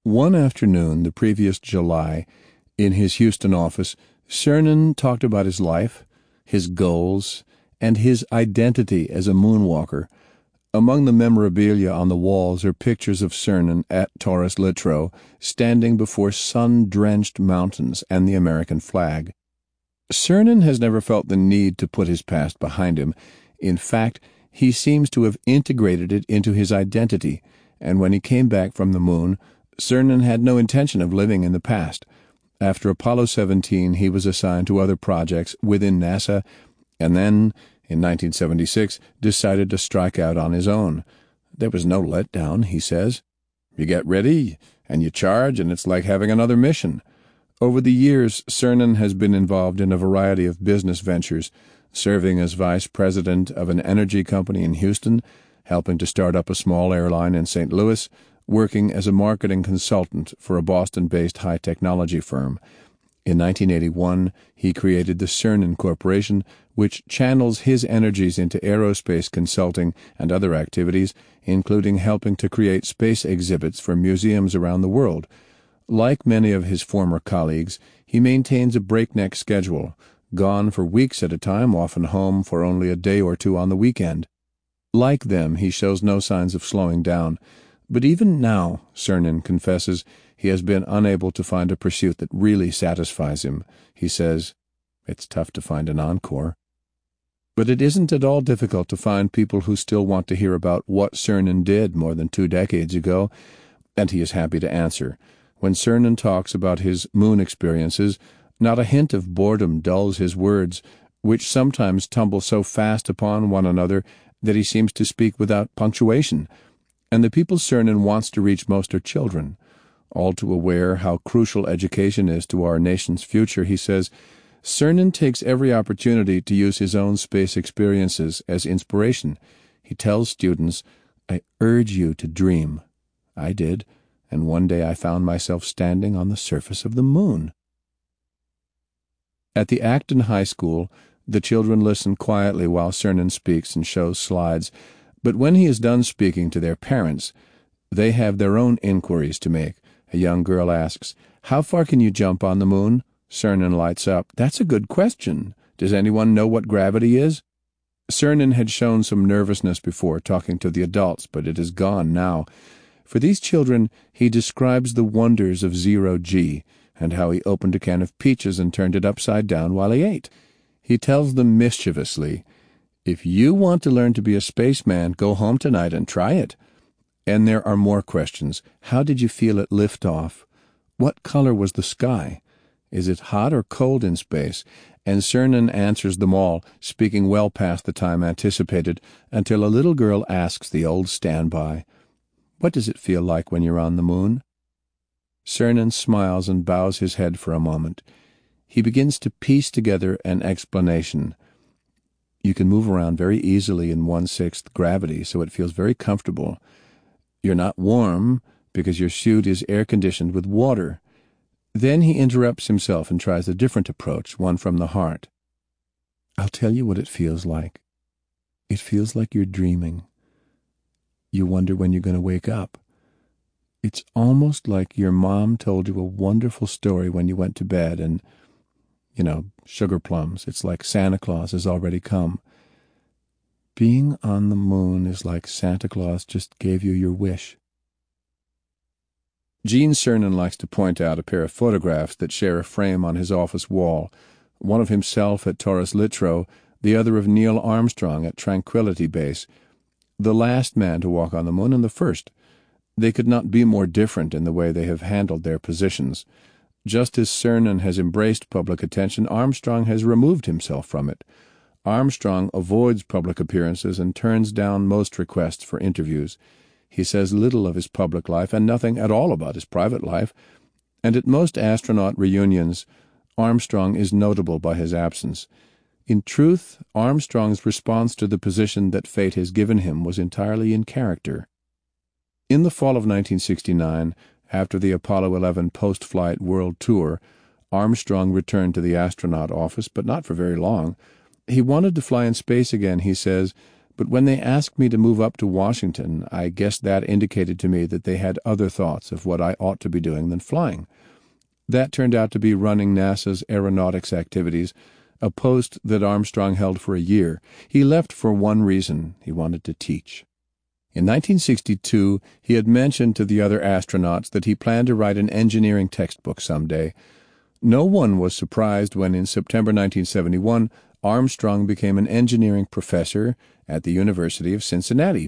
One afternoon, the previous July, in his Houston office, Cernan talked about his life, his goals, and his identity as a moonwalker. Among the memorabilia on the walls are pictures of Cernan at Torres Littrow, standing before sun-drenched mountains and the American flag. Cernan has never felt the need to put his past behind him. In fact, he seems to have integrated it into his identity, and when he came back from the moon, Cernan had no intention of living in the past. After Apollo 17, he was assigned to other projects within NASA, and then, in 1976, decided to strike out on his own. There was no letdown, he says. You get ready, and you charge, and it's like having another mission. Over the years, Cernan has been involved in a variety of business ventures, serving as vice president of an energy company in Houston, helping to start up a small airline in St. Louis, working as a marketing consultant for a Boston-based high-technology firm. In 1981, he created the Cernan Corporation, which channels his energies into aerospace consulting and other activities, including helping to create space exhibits for museums around the world. Like many of his former colleagues, he maintains a breakneck schedule, gone for weeks at a time, often home for only a day or two on the weekend. Like them, he shows no signs of slowing down. But even now, Cernan confesses, he has been unable to find a pursuit that really satisfies him. He says, "It's tough to find an encore." But it isn't at all difficult to find people who still want to hear about what Cernan did more than 2 decades ago, and he is happy to answer. When Cernan talks about his moon experiences, not a hint of boredom dulls his words, which sometimes tumble so fast upon one another that he seems to speak without punctuation. And the people Cernan wants to reach most are children. All too aware how crucial education is to our nation's future, he says, Cernan takes every opportunity to use his own space experiences as inspiration. He tells students, "I urge you to dream." I did, and one day I found myself standing on the surface of the moon. At the Acton High School, the children listen quietly while Cernan speaks and shows slides, but when he is done speaking to their parents, they have their own inquiries to make. A young girl asks, "How far can you jump on the moon?" Cernan lights up. "That's a good question. Does anyone know what gravity is?" Cernan had shown some nervousness before talking to the adults, but it is gone now. For these children, he describes the wonders of zero-G and how he opened a can of peaches and turned it upside down while he ate. He tells them mischievously, "If you want to learn to be a spaceman, go home tonight and try it." And there are more questions. How did you feel at liftoff? What color was the sky? Is it hot or cold in space? And Cernan answers them all, speaking well past the time anticipated, until a little girl asks the old standby, "What does it feel like when you're on the moon?" Cernan smiles and bows his head for a moment. He begins to piece together an explanation. You can move around very easily in 1/6 gravity, so it feels very comfortable. You're not warm because your suit is air-conditioned with water. Then he interrupts himself and tries a different approach, one from the heart. "I'll tell you what it feels like. It feels like you're dreaming. You wonder when you're going to wake up. It's almost like your mom told you a wonderful story when you went to bed and, sugar plums. It's like Santa Claus has already come. Being on the moon is like Santa Claus just gave you your wish." Gene Cernan likes to point out a pair of photographs that share a frame on his office wall, one of himself at Torres Littrow, the other of Neil Armstrong at Tranquility Base, the last man to walk on the moon and the first. They could not be more different in the way they have handled their positions. Just as Cernan has embraced public attention, Armstrong has removed himself from it. Armstrong avoids public appearances and turns down most requests for interviews. He says little of his public life and nothing at all about his private life, and at most astronaut reunions, Armstrong is notable by his absence. In truth, Armstrong's response to the position that fate has given him was entirely in character. In the fall of 1969, after the Apollo 11 post-flight world tour, Armstrong returned to the astronaut office, but not for very long. He wanted to fly in space again, he says, but when they asked me to move up to Washington, I guess that indicated to me that they had other thoughts of what I ought to be doing than flying. That turned out to be running NASA's aeronautics activities, a post that Armstrong held for a year. He left for one reason: he wanted to teach. In 1962, he had mentioned to the other astronauts that he planned to write an engineering textbook someday. No one was surprised when, in September 1971, Armstrong became an engineering professor at the University of Cincinnati.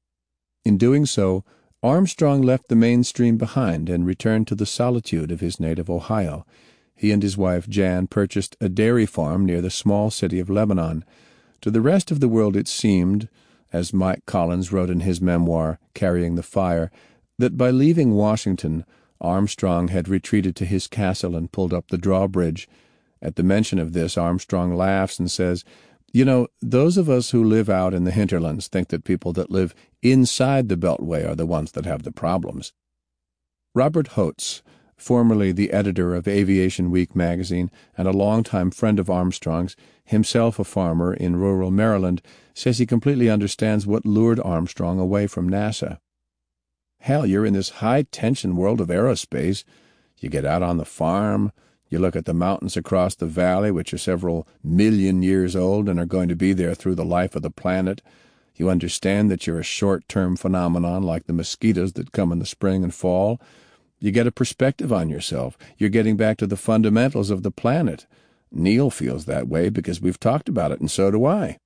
In doing so, Armstrong left the mainstream behind and returned to the solitude of his native Ohio. He and his wife Jan purchased a dairy farm near the small city of Lebanon. To the rest of the world it seemed, as Mike Collins wrote in his memoir, Carrying the Fire, that by leaving Washington, Armstrong had retreated to his castle and pulled up the drawbridge. At the mention of this, Armstrong laughs and says, "You know, those of us who live out in the hinterlands think that people that live inside the Beltway are the ones that have the problems." Robert Holtz, formerly the editor of Aviation Week magazine and a longtime friend of Armstrong's, himself a farmer in rural Maryland, says he completely understands what lured Armstrong away from NASA. "Hell, you're in this high-tension world of aerospace. You get out on the farm, you look at the mountains across the valley, which are several million years old and are going to be there through the life of the planet. You understand that you're a short-term phenomenon like the mosquitoes that come in the spring and fall. You get a perspective on yourself. You're getting back to the fundamentals of the planet. Neil feels that way because we've talked about it, and so do I."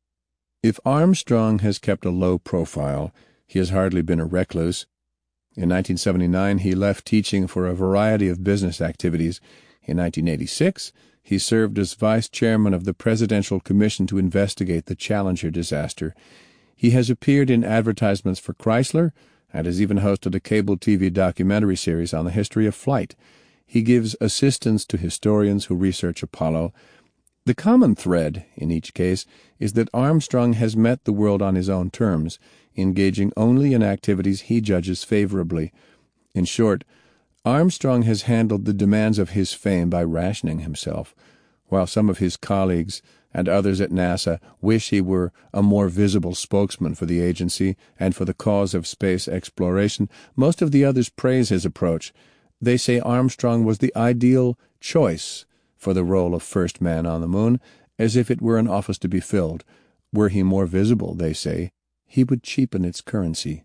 If Armstrong has kept a low profile, he has hardly been a recluse. In 1979, he left teaching for a variety of business activities. In 1986, he served as vice chairman of the Presidential Commission to investigate the Challenger disaster. He has appeared in advertisements for Chrysler and has even hosted a cable TV documentary series on the history of flight. He gives assistance to historians who research Apollo. The common thread, in each case, is that Armstrong has met the world on his own terms, engaging only in activities he judges favorably. In short, Armstrong has handled the demands of his fame by rationing himself. While some of his colleagues and others at NASA wish he were a more visible spokesman for the agency and for the cause of space exploration, most of the others praise his approach. They say Armstrong was the ideal choice for the role of first man on the moon, as if it were an office to be filled. Were he more visible, they say, he would cheapen its currency.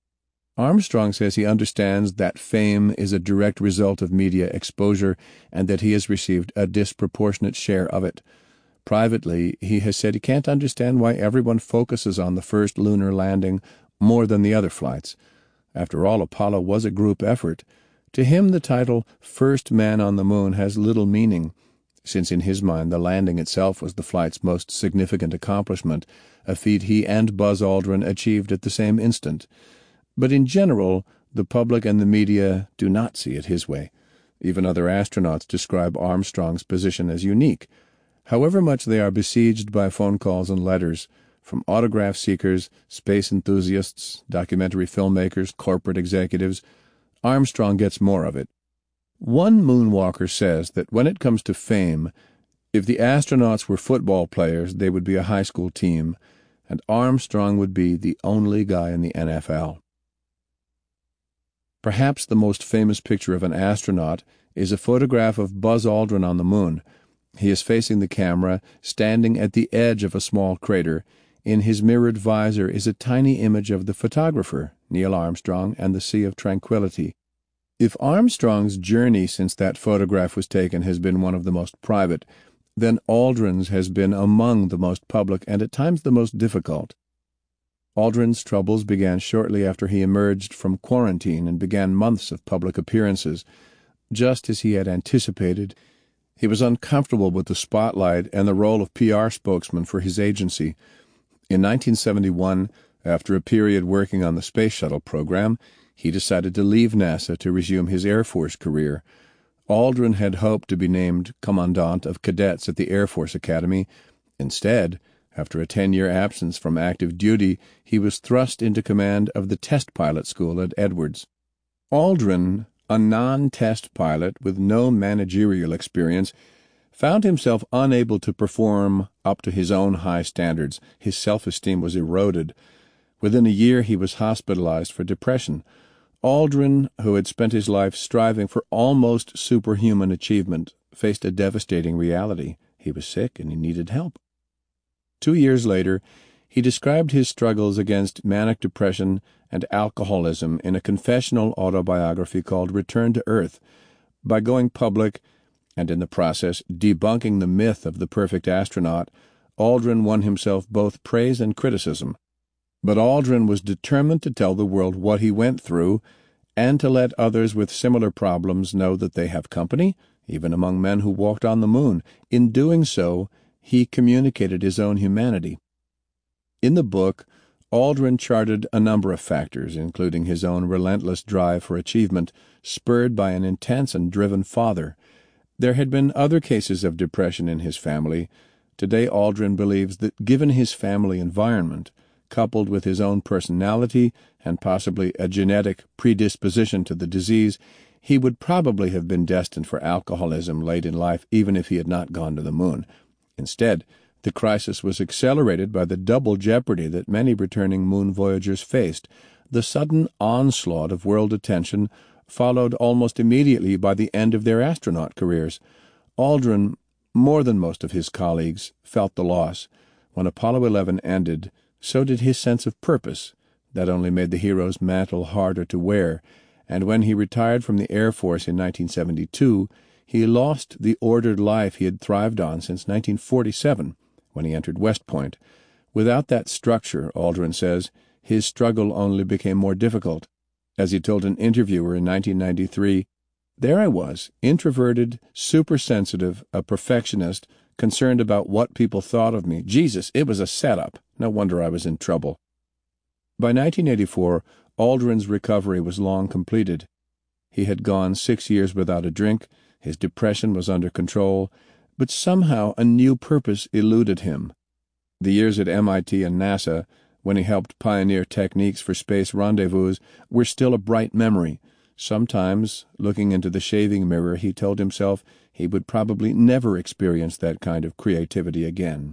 Armstrong says he understands that fame is a direct result of media exposure and that he has received a disproportionate share of it. Privately, he has said he can't understand why everyone focuses on the first lunar landing more than the other flights. After all, Apollo was a group effort. To him, the title First Man on the Moon has little meaning, since in his mind the landing itself was the flight's most significant accomplishment, a feat he and Buzz Aldrin achieved at the same instant. But in general, the public and the media do not see it his way. Even other astronauts describe Armstrong's position as unique. However much they are besieged by phone calls and letters, from autograph seekers, space enthusiasts, documentary filmmakers, corporate executives, Armstrong gets more of it. One moonwalker says that when it comes to fame, if the astronauts were football players, they would be a high school team, and Armstrong would be the only guy in the NFL. Perhaps the most famous picture of an astronaut is a photograph of Buzz Aldrin on the moon. He is facing the camera, standing at the edge of a small crater. In his mirrored visor is a tiny image of the photographer, Neil Armstrong, and the Sea of Tranquility. If Armstrong's journey since that photograph was taken has been one of the most private, then Aldrin's has been among the most public and at times the most difficult. Aldrin's troubles began shortly after he emerged from quarantine and began months of public appearances. Just as he had anticipated, he was uncomfortable with the spotlight and the role of PR spokesman for his agency. In 1971, after a period working on the Space Shuttle program, he decided to leave NASA to resume his Air Force career. Aldrin had hoped to be named Commandant of Cadets at the Air Force Academy. Instead, after a 10-year absence from active duty, he was thrust into command of the test pilot school at Edwards. Aldrin, a non-test pilot with no managerial experience, found himself unable to perform up to his own high standards. His self-esteem was eroded. Within a year, he was hospitalized for depression. Aldrin, who had spent his life striving for almost superhuman achievement, faced a devastating reality. He was sick and he needed help. 2 years later, he described his struggles against manic depression and alcoholism in a confessional autobiography called Return to Earth. By going public, and in the process debunking the myth of the perfect astronaut, Aldrin won himself both praise and criticism. But Aldrin was determined to tell the world what he went through and to let others with similar problems know that they have company, even among men who walked on the moon. In doing so, he communicated his own humanity. In the book, Aldrin charted a number of factors, including his own relentless drive for achievement, spurred by an intense and driven father. There had been other cases of depression in his family. Today, Aldrin believes that given his family environment, coupled with his own personality and possibly a genetic predisposition to the disease, he would probably have been destined for alcoholism late in life, even if he had not gone to the moon. Instead, the crisis was accelerated by the double jeopardy that many returning moon voyagers faced. The sudden onslaught of world attention followed almost immediately by the end of their astronaut careers. Aldrin, more than most of his colleagues, felt the loss. When Apollo 11 ended, so did his sense of purpose. That only made the hero's mantle harder to wear, and when he retired from the Air Force in 1972, he lost the ordered life he had thrived on since 1947, when he entered West Point. Without that structure, Aldrin says, his struggle only became more difficult. As he told an interviewer in 1993, "There I was, introverted, supersensitive, a perfectionist, concerned about what people thought of me. Jesus, it was a setup. No wonder I was in trouble." By 1984, Aldrin's recovery was long completed. He had gone 6 years without a drink, his depression was under control, but somehow a new purpose eluded him. The years at MIT and NASA, when he helped pioneer techniques for space rendezvous, were still a bright memory. Sometimes, looking into the shaving mirror, he told himself he would probably never experience that kind of creativity again.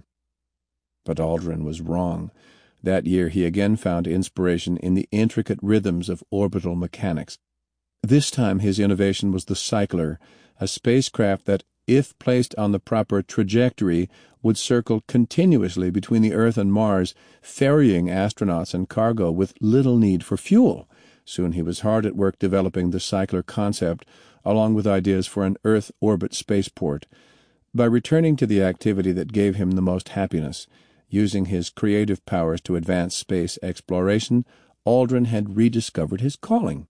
But Aldrin was wrong. That year he again found inspiration in the intricate rhythms of orbital mechanics. This time his innovation was the Cycler, a spacecraft that, if placed on the proper trajectory, would circle continuously between the Earth and Mars, ferrying astronauts and cargo with little need for fuel. Soon he was hard at work developing the Cycler concept, along with ideas for an Earth orbit spaceport. By returning to the activity that gave him the most happiness, using his creative powers to advance space exploration, Aldrin had rediscovered his calling.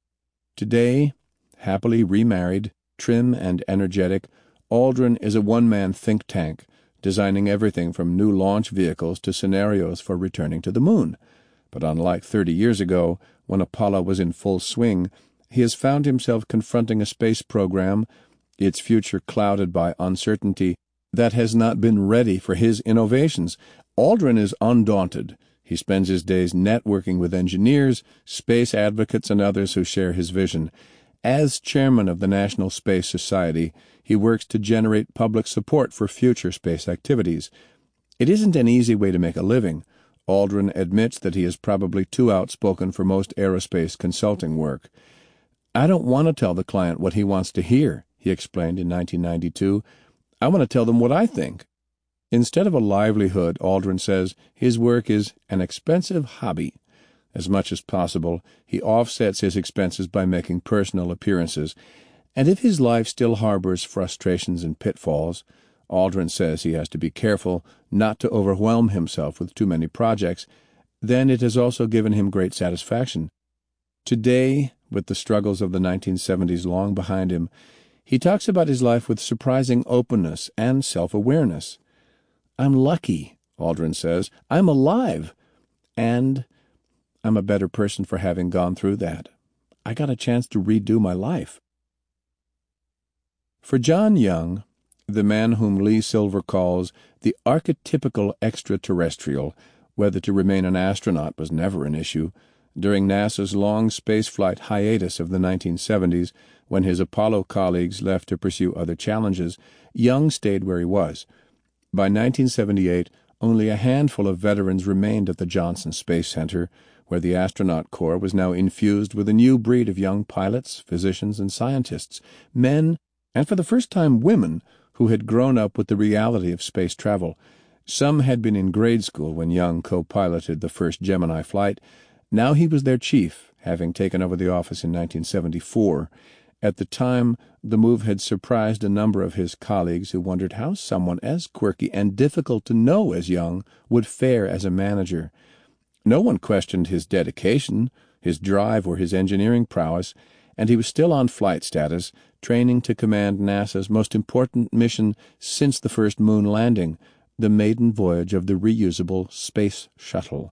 Today, happily remarried, trim and energetic, Aldrin is a one-man think tank, designing everything from new launch vehicles to scenarios for returning to the moon. But unlike 30 years ago, when Apollo was in full swing, he has found himself confronting a space program, its future clouded by uncertainty, that has not been ready for his innovations. Aldrin is undaunted. He spends his days networking with engineers, space advocates, and others who share his vision. As chairman of the National Space Society, he works to generate public support for future space activities. It isn't an easy way to make a living. Aldrin admits that he is probably too outspoken for most aerospace consulting work. "I don't want to tell the client what he wants to hear," he explained in 1992. "I want to tell them what I think." Instead of a livelihood, Aldrin says, his work is an expensive hobby. As much as possible, he offsets his expenses by making personal appearances. And if his life still harbors frustrations and pitfalls, Aldrin says he has to be careful not to overwhelm himself with too many projects, then it has also given him great satisfaction. Today, with the struggles of the 1970s long behind him, he talks about his life with surprising openness and self-awareness. "I'm lucky," Aldrin says. "I'm alive. And I'm a better person for having gone through that. I got a chance to redo my life." For John Young, the man whom Lee Silver calls the archetypical extraterrestrial, whether to remain an astronaut was never an issue. During NASA's long spaceflight hiatus of the 1970s, when his Apollo colleagues left to pursue other challenges, Young stayed where he was. By 1978, only a handful of veterans remained at the Johnson Space Center, where the astronaut corps was now infused with a new breed of young pilots, physicians, and scientists, men, and for the first time women, who had grown up with the reality of space travel. Some had been in grade school when Young co-piloted the first Gemini flight. Now he was their chief, having taken over the office in 1974. At the time, the move had surprised a number of his colleagues who wondered how someone as quirky and difficult to know as Young would fare as a manager. No one questioned his dedication, his drive, or his engineering prowess, and he was still on flight status, training to command NASA's most important mission since the first moon landing, the maiden voyage of the reusable Space Shuttle.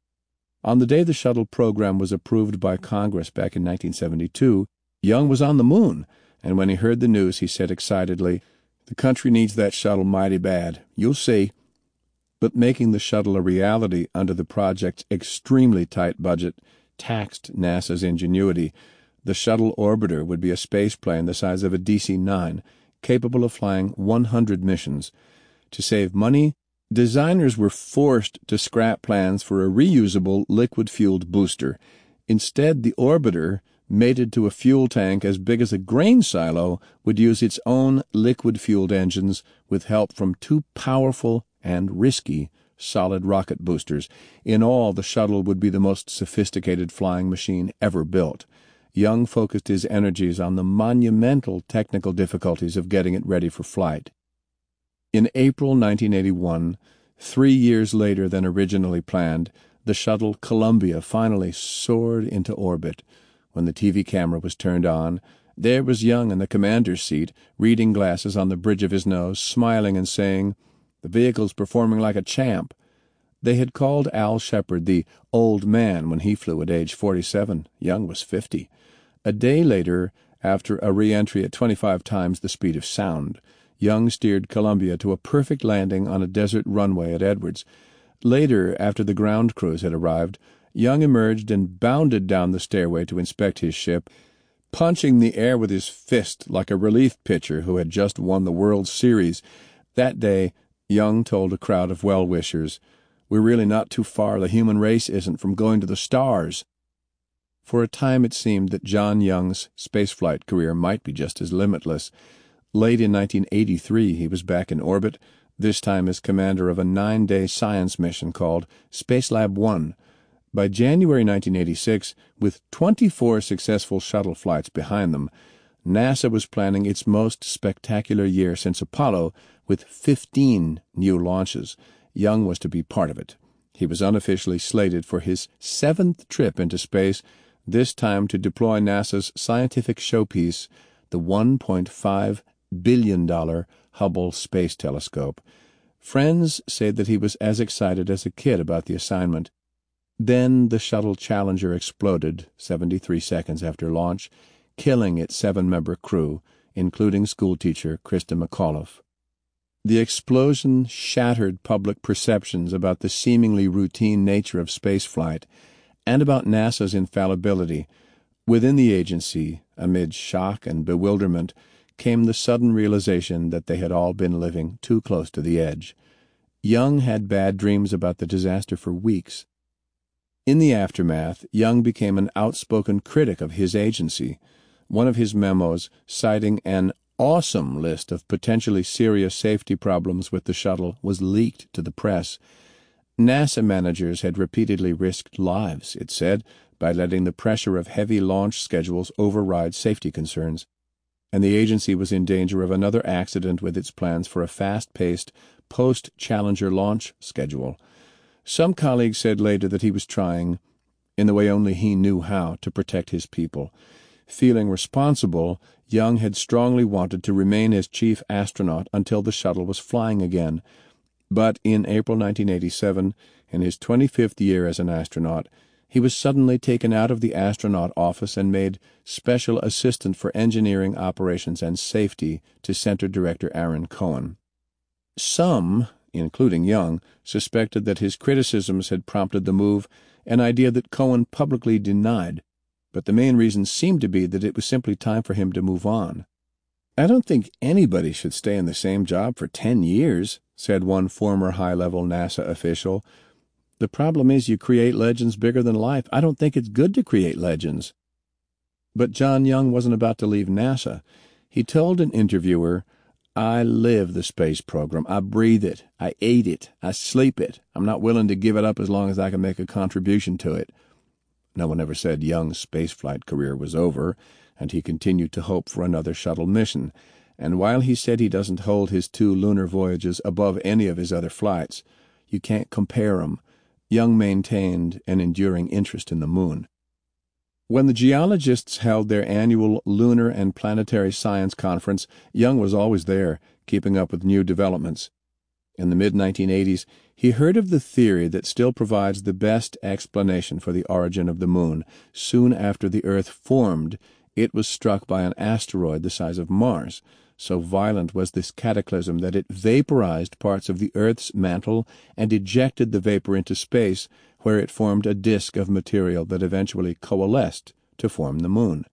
On the day the shuttle program was approved by Congress back in 1972, Young was on the moon, and when he heard the news, he said excitedly, "The country needs that shuttle mighty bad. You'll see." But making the shuttle a reality under the project's extremely tight budget taxed NASA's ingenuity. The shuttle orbiter would be a spaceplane the size of a DC-9, capable of flying 100 missions. To save money, designers were forced to scrap plans for a reusable liquid-fueled booster. Instead, the orbiter, mated to a fuel tank as big as a grain silo, would use its own liquid-fueled engines with help from two powerful and risky solid rocket boosters. In all, the shuttle would be the most sophisticated flying machine ever built. Young focused his energies on the monumental technical difficulties of getting it ready for flight. In April 1981, 3 years later than originally planned, the shuttle Columbia finally soared into orbit. When the TV camera was turned on, there was Young in the commander's seat, reading glasses on the bridge of his nose, smiling and saying, "The vehicle's performing like a champ." They had called Al Shepard the old man when he flew at age 47. Young was 50. A day later, after a re-entry at 25 times the speed of sound, Young steered Columbia to a perfect landing on a desert runway at Edwards. Later, after the ground crews had arrived, Young emerged and bounded down the stairway to inspect his ship, punching the air with his fist like a relief pitcher who had just won the World Series. That day, Young told a crowd of well-wishers, "We're really not too far, the human race isn't, from going to the stars." For a time it seemed that John Young's spaceflight career might be just as limitless. Late in 1983 he was back in orbit, this time as commander of a 9-day science mission called Spacelab 1. By January 1986, with 24 successful shuttle flights behind them, NASA was planning its most spectacular year since Apollo, with 15 new launches. Young was to be part of it. He was unofficially slated for his 7th trip into space, this time to deploy NASA's scientific showpiece, the $1.5 billion Hubble Space Telescope. Friends say that he was as excited as a kid about the assignment. Then the shuttle Challenger exploded 73 seconds after launch, killing its 7-member crew, including schoolteacher Krista McAuliffe. The explosion shattered public perceptions about the seemingly routine nature of spaceflight and about NASA's infallibility. Within the agency, amid shock and bewilderment, came the sudden realization that they had all been living too close to the edge. Young had bad dreams about the disaster for weeks. In the aftermath, Young became an outspoken critic of his agency. One of his memos, citing an awesome list of potentially serious safety problems with the shuttle, was leaked to the press. NASA managers had repeatedly risked lives, it said, by letting the pressure of heavy launch schedules override safety concerns, and the agency was in danger of another accident with its plans for a fast-paced post-Challenger launch schedule. Some colleagues said later that he was trying, in the way only he knew how, to protect his people. Feeling responsible, Young had strongly wanted to remain as chief astronaut until the shuttle was flying again. But in April 1987, in his 25th year as an astronaut, he was suddenly taken out of the astronaut office and made Special Assistant for Engineering Operations and Safety to Center Director Aaron Cohen. Some, including Young, suspected that his criticisms had prompted the move, an idea that Cohen publicly denied, but the main reason seemed to be that it was simply time for him to move on. "I don't think anybody should stay in the same job for 10 years, said one former high-level NASA official. "The problem is you create legends bigger than life. I don't think it's good to create legends." But John Young wasn't about to leave NASA. He told an interviewer, "I live the space program. I breathe it. I ate it. I sleep it. I'm not willing to give it up as long as I can make a contribution to it." No one ever said Young's spaceflight career was over, and he continued to hope for another shuttle mission. And while he said he doesn't hold his 2 lunar voyages above any of his other flights, you can't compare 'em, Young maintained an enduring interest in the moon. When the geologists held their annual Lunar and Planetary Science Conference, Young was always there, keeping up with new developments. In the mid-1980s, he heard of the theory that still provides the best explanation for the origin of the moon. Soon after the Earth formed, it was struck by an asteroid the size of Mars. So violent was this cataclysm that it vaporized parts of the Earth's mantle and ejected the vapor into space, where it formed a disk of material that eventually coalesced to form the moon.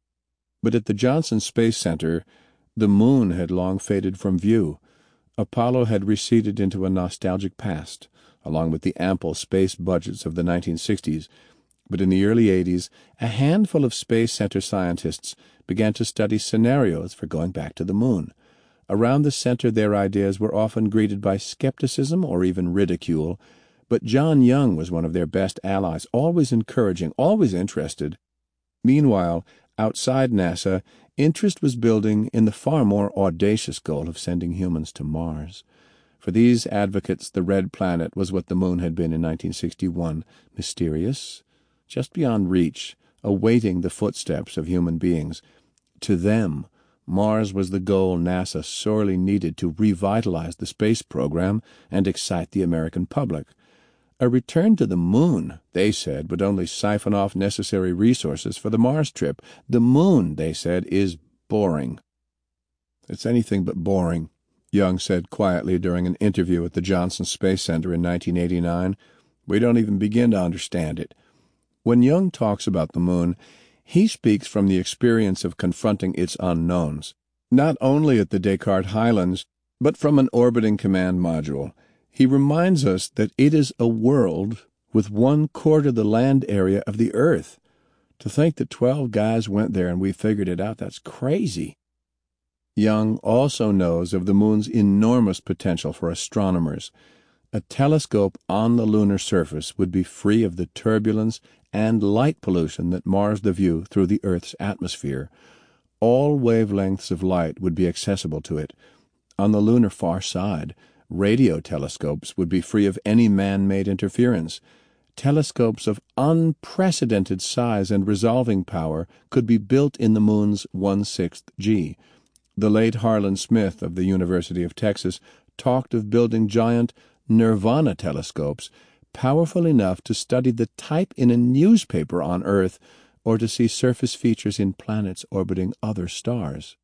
But at the Johnson Space Center, the moon had long faded from view. Apollo had receded into a nostalgic past, along with the ample space budgets of the 1960s. But in the early 80s, a handful of Space Center scientists began to study scenarios for going back to the moon. Around the center, their ideas were often greeted by skepticism or even ridicule, but John Young was one of their best allies, always encouraging, always interested. Meanwhile, outside NASA, interest was building in the far more audacious goal of sending humans to Mars. For these advocates, the red planet was what the moon had been in 1961, mysterious, just beyond reach, awaiting the footsteps of human beings. To them, Mars was the goal NASA sorely needed to revitalize the space program and excite the American public. A return to the moon, they said, would only siphon off necessary resources for the Mars trip. The moon, they said, is boring. "It's anything but boring," Young said quietly during an interview at the Johnson Space Center in 1989. "We don't even begin to understand it." When Young talks about the moon, he speaks from the experience of confronting its unknowns, not only at the Descartes Highlands, but from an orbiting command module. He reminds us that it is a world with 1/4 the land area of the Earth. To think that 12 guys went there and we figured it out, that's crazy. Young also knows of the moon's enormous potential for astronomers. A telescope on the lunar surface would be free of the turbulence and light pollution that mars the view through the Earth's atmosphere. All wavelengths of light would be accessible to it. On the lunar far side, radio telescopes would be free of any man-made interference. Telescopes of unprecedented size and resolving power could be built in the moon's 1/6 G. The late Harlan Smith of the University of Texas talked of building giant Nirvana telescopes, powerful enough to study the type in a newspaper on Earth or to see surface features in planets orbiting other stars.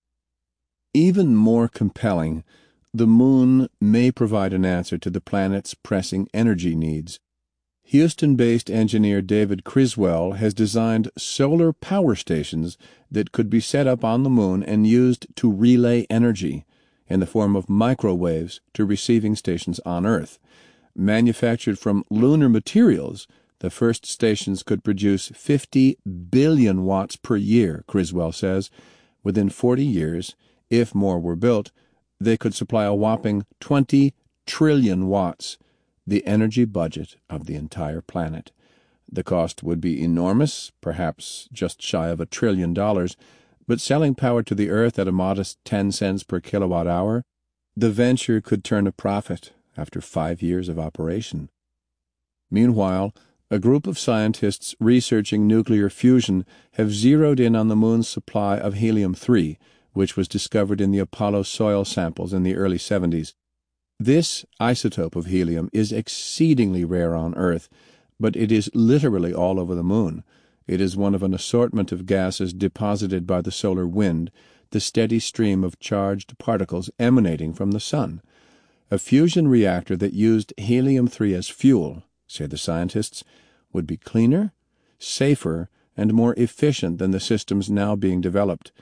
Even more compelling, the moon may provide an answer to the planet's pressing energy needs. Houston-based engineer David Criswell has designed solar power stations that could be set up on the moon and used to relay energy in the form of microwaves to receiving stations on Earth. Manufactured from lunar materials, the first stations could produce 50 billion watts per year, Criswell says. Within 40 years, if more were built, they could supply a whopping 20 trillion watts, the energy budget of the entire planet. The cost would be enormous, perhaps just shy of $1 trillion, but selling power to the Earth at a modest 10 cents per kilowatt hour, the venture could turn a profit after 5 years of operation. Meanwhile, a group of scientists researching nuclear fusion have zeroed in on the moon's supply of helium-3, which was discovered in the Apollo soil samples in the early 70s. This isotope of helium is exceedingly rare on Earth, but it is literally all over the moon. It is one of an assortment of gases deposited by the solar wind, the steady stream of charged particles emanating from the sun. A fusion reactor that used helium-3 as fuel, say the scientists, would be cleaner, safer, and more efficient than the systems now being developed.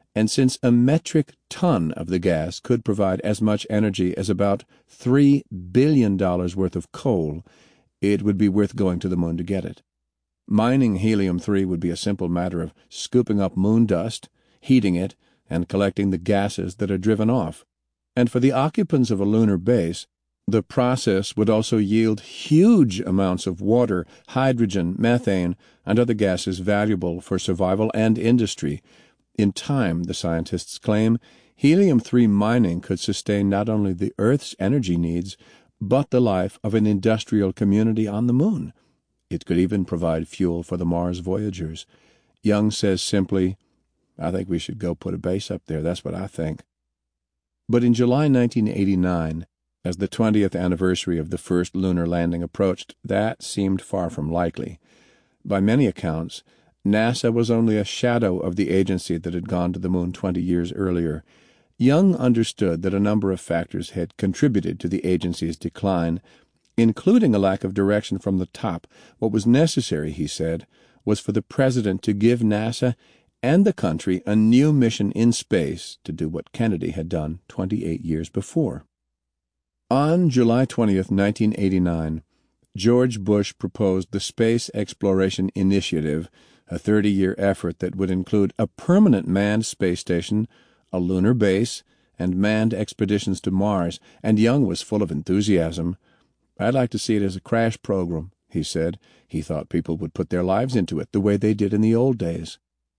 and since a metric ton of the gas could provide as much energy as about $3 billion worth of coal, it would be worth going to the moon to get it. Mining helium-3 would be a simple matter of scooping up moon dust, heating it, and collecting the gases that are driven off. And for the occupants of a lunar base, the process would also yield huge amounts of water, hydrogen, methane, and other gases valuable for survival and industry. In time, the scientists claim, helium-3 mining could sustain not only the Earth's energy needs, but the life of an industrial community on the moon. It could even provide fuel for the Mars voyagers. Young says simply, "I think we should go put a base up there. That's what I think." But in July 1989, as the 20th anniversary of the first lunar landing approached, that seemed far from likely. By many accounts, NASA was only a shadow of the agency that had gone to the moon 20 years earlier. Young understood that a number of factors had contributed to the agency's decline, including a lack of direction from the top. What was necessary, he said, was for the president to give NASA and the country a new mission in space to do what Kennedy had done 28 years before. On July 20th, 1989, George Bush proposed the Space Exploration Initiative, a 30-year effort that would include a permanent manned space station, a lunar base, and manned expeditions to Mars, and Young was full of enthusiasm. "I'd like to see it as a crash program," he said. He thought people would put their lives into it the way they did in the old days.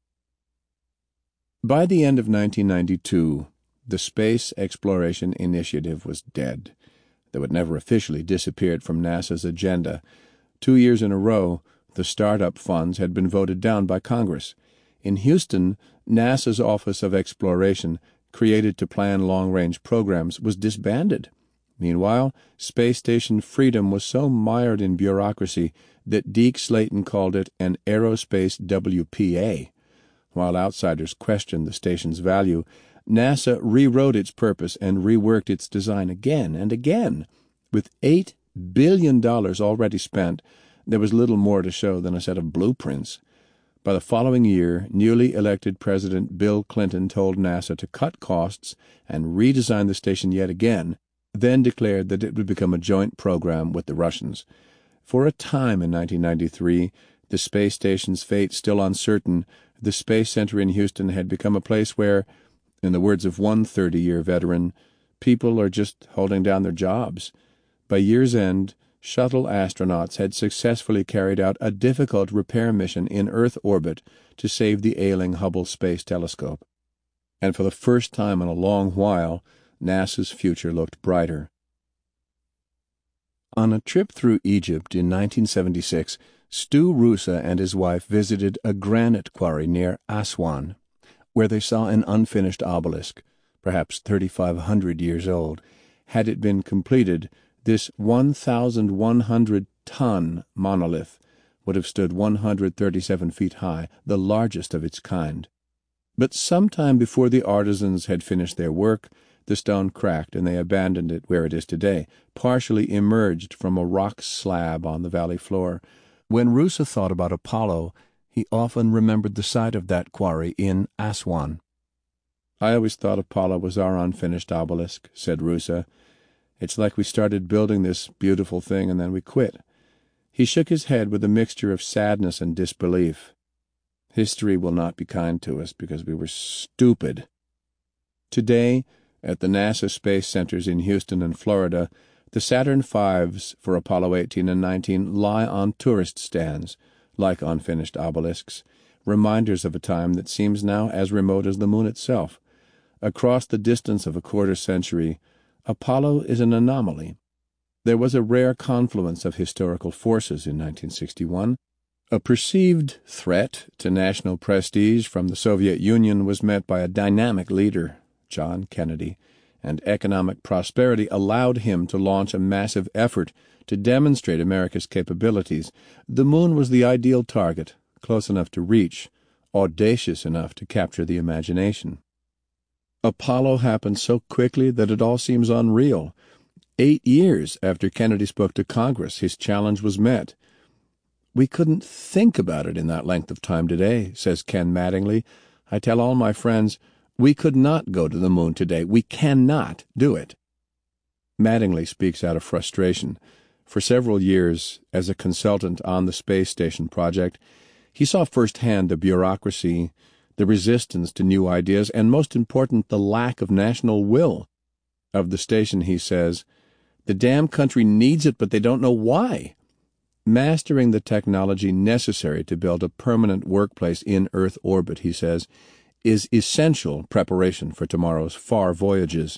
By the end of 1992, the Space Exploration Initiative was dead, though it never officially disappeared from NASA's agenda. 2 years in a row, the startup funds had been voted down by Congress. In Houston, NASA's Office of Exploration, created to plan long-range programs, was disbanded. Meanwhile, Space Station Freedom was so mired in bureaucracy that Deke Slayton called it an aerospace WPA. While outsiders questioned the station's value, NASA rewrote its purpose and reworked its design again and again. With $8 billion already spent, there was little more to show than a set of blueprints. By the following year, newly elected President Bill Clinton told NASA to cut costs and redesign the station yet again, then declared that it would become a joint program with the Russians. For a time in 1993, the space station's fate still uncertain, the Space Center in Houston had become a place where, in the words of one 30-year veteran, people are just holding down their jobs. By year's end, shuttle astronauts had successfully carried out a difficult repair mission in Earth orbit to save the ailing Hubble Space Telescope. And for the first time in a long while, NASA's future looked brighter. On a trip through Egypt in 1976, Stu Roosa and his wife visited a granite quarry near Aswan, where they saw an unfinished obelisk, perhaps 3,500 years old. Had it been completed, this 1,100-ton monolith would have stood 137 feet high, the largest of its kind. But sometime before the artisans had finished their work, the stone cracked and they abandoned it where it is today, partially emerged from a rock slab on the valley floor. When Roosa thought about Apollo, he often remembered the site of that quarry in Aswan. "I always thought Apollo was our unfinished obelisk," said Roosa. "It's like we started building this beautiful thing and then we quit." He shook his head with a mixture of sadness and disbelief. "History will not be kind to us because we were stupid." Today, at the NASA Space Centers in Houston and Florida, the Saturn V's for Apollo 18 and 19 lie on tourist stands, like unfinished obelisks, reminders of a time that seems now as remote as the moon itself. Across the distance of a quarter century, Apollo is an anomaly. There was a rare confluence of historical forces in 1961. A perceived threat to national prestige from the Soviet Union was met by a dynamic leader, John Kennedy, and economic prosperity allowed him to launch a massive effort to demonstrate America's capabilities. The moon was the ideal target, close enough to reach, audacious enough to capture the imagination. Apollo happened so quickly that it all seems unreal. 8 years after Kennedy spoke to Congress, his challenge was met. "We couldn't think about it in that length of time today," says Ken Mattingly. "I tell all my friends, We could not go to the moon today. We cannot do it. Mattingly speaks out of frustration. For several years, as a consultant on the space station project, he saw firsthand the bureaucracy, the resistance to new ideas, and most important, the lack of national will of the station. He says, "The damn country needs it, but they don't know why." Mastering the technology necessary to build a permanent workplace in Earth orbit, he says, is essential preparation for tomorrow's far voyages.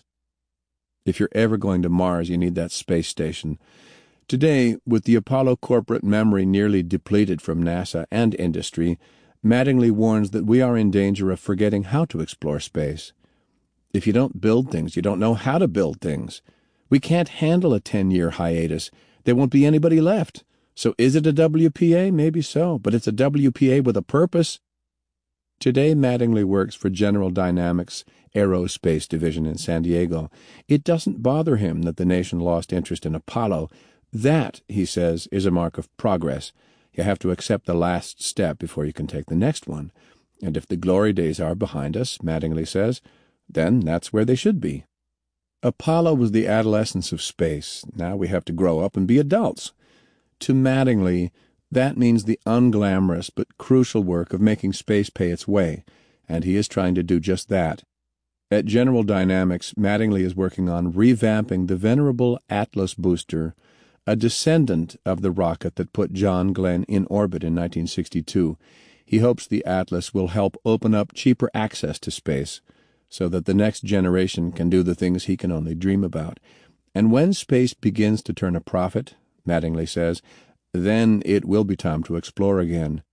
If you're ever going to Mars, you need that space station. Today, with the Apollo corporate memory nearly depleted from NASA and industry, Mattingly warns that we are in danger of forgetting how to explore space. If you don't build things, you don't know how to build things. We can't handle a 10-year hiatus. There won't be anybody left. So is it a WPA? Maybe so, but it's a WPA with a purpose. Today, Mattingly works for General Dynamics Aerospace Division in San Diego. It doesn't bother him that the nation lost interest in Apollo. That, he says, is a mark of progress. You have to accept the last step before you can take the next one. And if the glory days are behind us, Mattingly says, then that's where they should be. Apollo was the adolescence of space. Now we have to grow up and be adults. To Mattingly, that means the unglamorous but crucial work of making space pay its way, and he is trying to do just that. At General Dynamics, Mattingly is working on revamping the venerable Atlas booster, a descendant of the rocket that put John Glenn in orbit in 1962. He hopes the Atlas will help open up cheaper access to space so that the next generation can do the things he can only dream about. And when space begins to turn a profit, Mattingly says, then it will be time to explore again.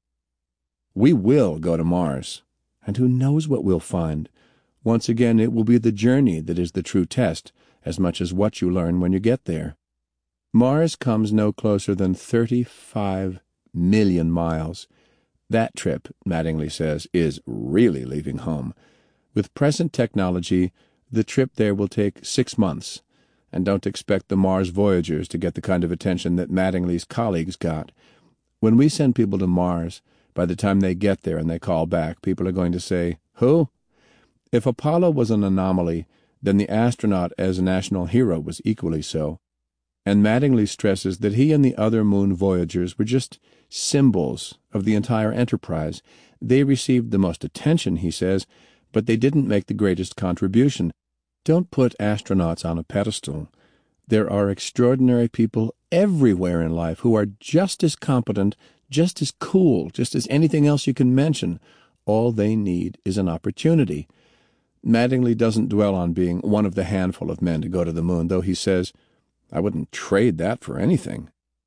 We will go to Mars, and who knows what we'll find. Once again, it will be the journey that is the true test, as much as what you learn when you get there. Mars comes no closer than 35 million miles. That trip, Mattingly says, is really leaving home. With present technology, the trip there will take 6 months, and don't expect the Mars Voyagers to get the kind of attention that Mattingly's colleagues got. When we send people to Mars, by the time they get there and they call back, people are going to say, "Who?" If Apollo was an anomaly, then the astronaut as a national hero was equally so. And Mattingly stresses that he and the other moon voyagers were just symbols of the entire enterprise. They received the most attention, he says, but they didn't make the greatest contribution. Don't put astronauts on a pedestal. There are extraordinary people everywhere in life who are just as competent, just as cool, just as anything else you can mention. All they need is an opportunity. Mattingly doesn't dwell on being one of the handful of men to go to the moon, though he says, "I wouldn't trade that for anything."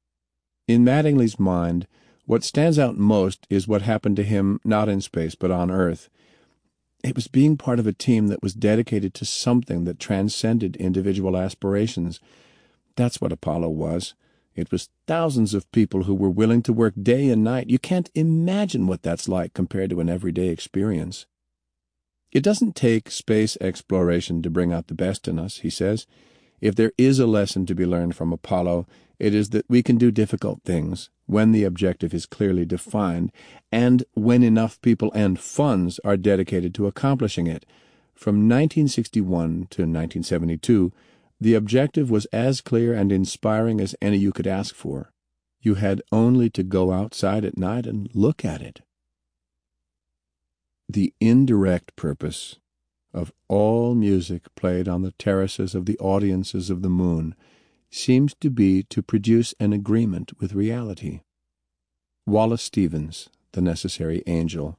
In Mattingly's mind, what stands out most is what happened to him not in space but on Earth. It was being part of a team that was dedicated to something that transcended individual aspirations. That's what Apollo was. It was thousands of people who were willing to work day and night. You can't imagine what that's like compared to an everyday experience. It doesn't take space exploration to bring out the best in us, he says. If there is a lesson to be learned from Apollo, it is that we can do difficult things when the objective is clearly defined and when enough people and funds are dedicated to accomplishing it. From 1961 to 1972, the objective was as clear and inspiring as any you could ask for. You had only to go outside at night and look at it. The indirect purpose of all music played on the terraces of the audiences of the moon seems to be to produce an agreement with reality. Wallace Stevens, The Necessary Angel.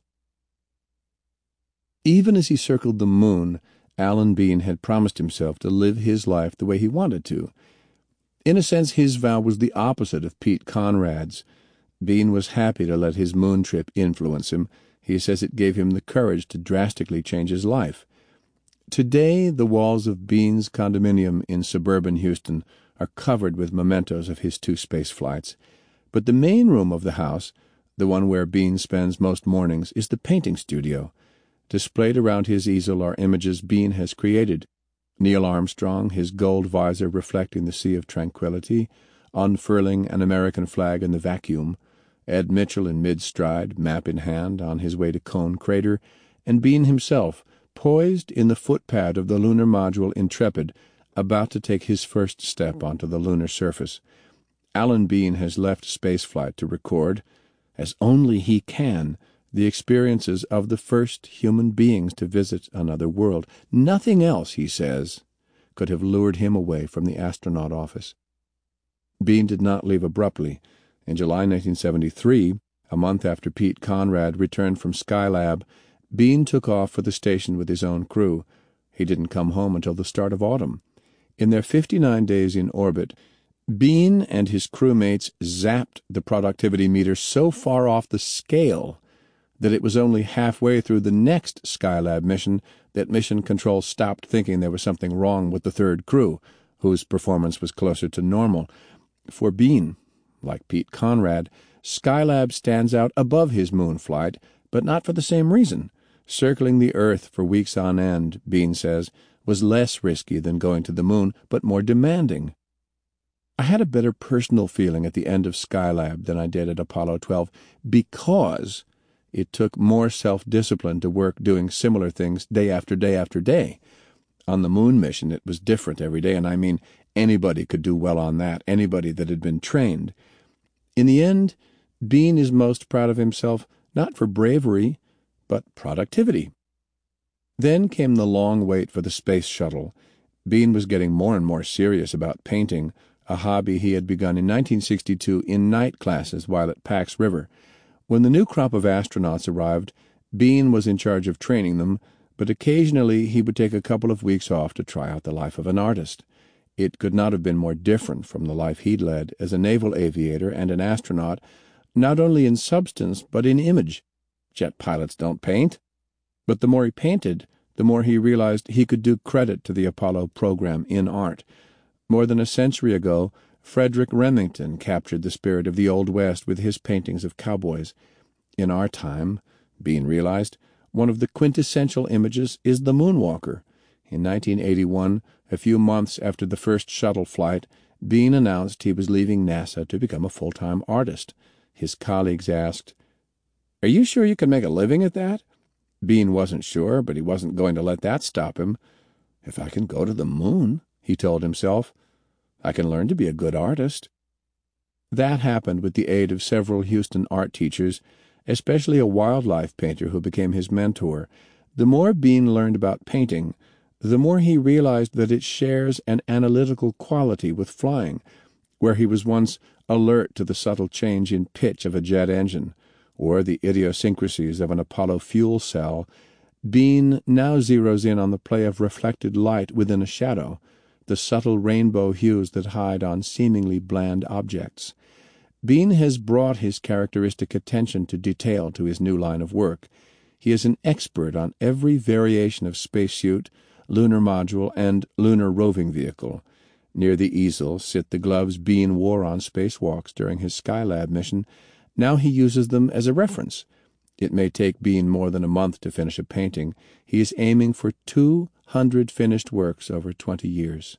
Even as he circled the moon, Alan Bean had promised himself to live his life the way he wanted to. In a sense, his vow was the opposite of Pete Conrad's. Bean was happy to let his moon trip influence him. He says it gave him the courage to drastically change his life. Today, the walls of Bean's condominium in suburban Houston are covered with mementos of his 2 space flights. But the main room of the house, the one where Bean spends most mornings, is the painting studio. Displayed around his easel are images Bean has created. Neil Armstrong, his gold visor reflecting the sea of tranquility, unfurling an American flag in the vacuum, Ed Mitchell in mid-stride, map in hand, on his way to Cone Crater, and Bean himself, poised in the footpad of the lunar module Intrepid, about to take his first step onto the lunar surface. Alan Bean has left spaceflight to record, as only he can, the experiences of the first human beings to visit another world. Nothing else, he says, could have lured him away from the astronaut office. Bean did not leave abruptly. In July 1973, a month after Pete Conrad returned from Skylab, Bean took off for the station with his own crew. He didn't come home until the start of autumn. In their 59 days in orbit, Bean and his crewmates zapped the productivity meter so far off the scale that it was only halfway through the next Skylab mission that Mission Control stopped thinking there was something wrong with the third crew, whose performance was closer to normal. For Bean, like Pete Conrad, Skylab stands out above his moon flight, but not for the same reason. Circling the Earth for weeks on end, Bean says, was less risky than going to the moon, but more demanding. I had a better personal feeling at the end of Skylab than I did at Apollo 12 because it took more self-discipline to work doing similar things day after day after day. On the moon mission, it was different every day, and I mean anybody could do well on that, anybody that had been trained. In the end, Bean is most proud of himself not for bravery, but productivity. Then came the long wait for the space shuttle. Bean was getting more and more serious about painting, a hobby he had begun in 1962 in night classes while at Pax River. When the new crop of astronauts arrived, Bean was in charge of training them, but occasionally he would take a couple of weeks off to try out the life of an artist. It could not have been more different from the life he'd led as a naval aviator and an astronaut, not only in substance but in image. Jet pilots don't paint. But the more he painted, the more he realized he could do credit to the Apollo program in art. More than a century ago, Frederick Remington captured the spirit of the Old West with his paintings of cowboys. In our time, Bean realized, one of the quintessential images is the moonwalker. In 1981, a few months after the first shuttle flight, Bean announced he was leaving NASA to become a full-time artist. His colleagues asked, "Are you sure you can make a living at that?" Bean wasn't sure, but he wasn't going to let that stop him. "If I can go to the moon," he told himself, "I can learn to be a good artist." That happened with the aid of several Houston art teachers, especially a wildlife painter who became his mentor. The more Bean learned about painting, the more he realized that it shares an analytical quality with flying, where he was once alert to the subtle change in pitch of a jet engine, or the idiosyncrasies of an Apollo fuel cell. Bean now zeroes in on the play of reflected light within a shadow, the subtle rainbow hues that hide on seemingly bland objects. Bean has brought his characteristic attention to detail to his new line of work. He is an expert on every variation of spacesuit, lunar module, and lunar roving vehicle. Near the easel sit the gloves Bean wore on spacewalks during his Skylab mission. Now he uses them as a reference. It may take Bean more than a month to finish a painting. He is aiming for 200 finished works over 20 years.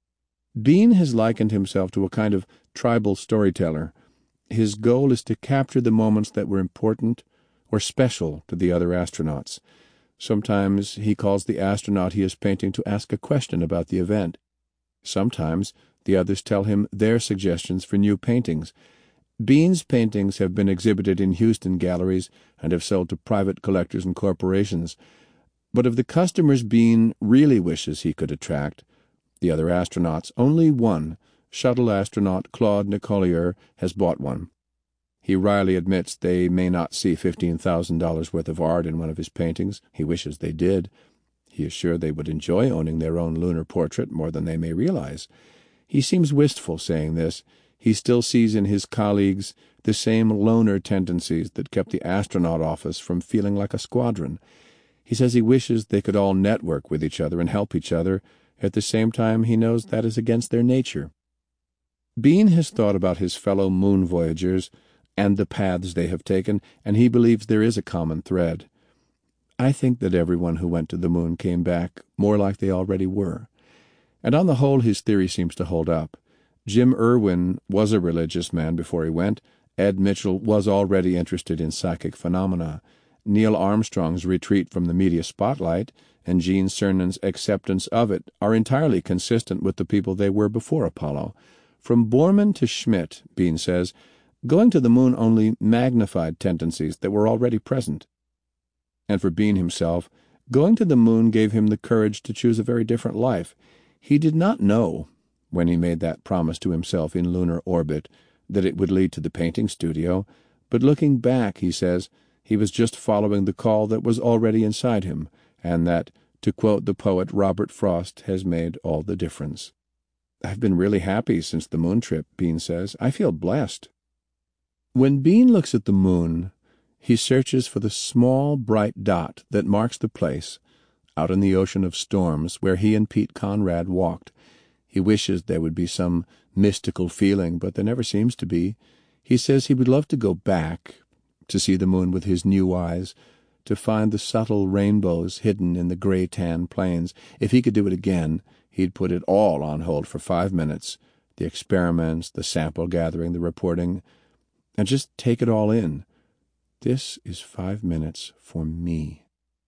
Bean has likened himself to a kind of tribal storyteller. His goal is to capture the moments that were important or special to the other astronauts. Sometimes he calls the astronaut he is painting to ask a question about the event. Sometimes the others tell him their suggestions for new paintings. Bean's paintings have been exhibited in Houston galleries and have sold to private collectors and corporations. But of the customers Bean really wishes he could attract, the other astronauts, only one, shuttle astronaut Claude Nicollier, has bought one. He wryly admits they may not see $15,000 worth of art in one of his paintings. He wishes they did. He is sure they would enjoy owning their own lunar portrait more than they may realize. He seems wistful saying this. He still sees in his colleagues the same loner tendencies that kept the astronaut office from feeling like a squadron. He says he wishes they could all network with each other and help each other. At the same time, he knows that is against their nature. Bean has thought about his fellow moon voyagers and the paths they have taken, and he believes there is a common thread. I think that everyone who went to the moon came back more like they already were. And on the whole, his theory seems to hold up. Jim Irwin was a religious man before he went. Ed Mitchell was already interested in psychic phenomena. Neil Armstrong's retreat from the media spotlight and Gene Cernan's acceptance of it are entirely consistent with the people they were before Apollo. From Borman to Schmidt, Bean says, going to the moon only magnified tendencies that were already present. And for Bean himself, going to the moon gave him the courage to choose a very different life. He did not know, when he made that promise to himself in lunar orbit, that it would lead to the painting studio, but looking back, he says, he was just following the call that was already inside him, and that, to quote the poet Robert Frost, has made all the difference. I've been really happy since the moon trip, Bean says. I feel blessed. When Bean looks at the moon, he searches for the small, bright dot that marks the place, out in the ocean of storms, where he and Pete Conrad walked. He wishes there would be some mystical feeling, but there never seems to be. He says he would love to go back, to see the moon with his new eyes, to find the subtle rainbows hidden in the gray-tan plains. If he could do it again, he'd put it all on hold for 5 minutes, the experiments, the sample gathering, the reporting, and just take it all in. This is 5 minutes for me.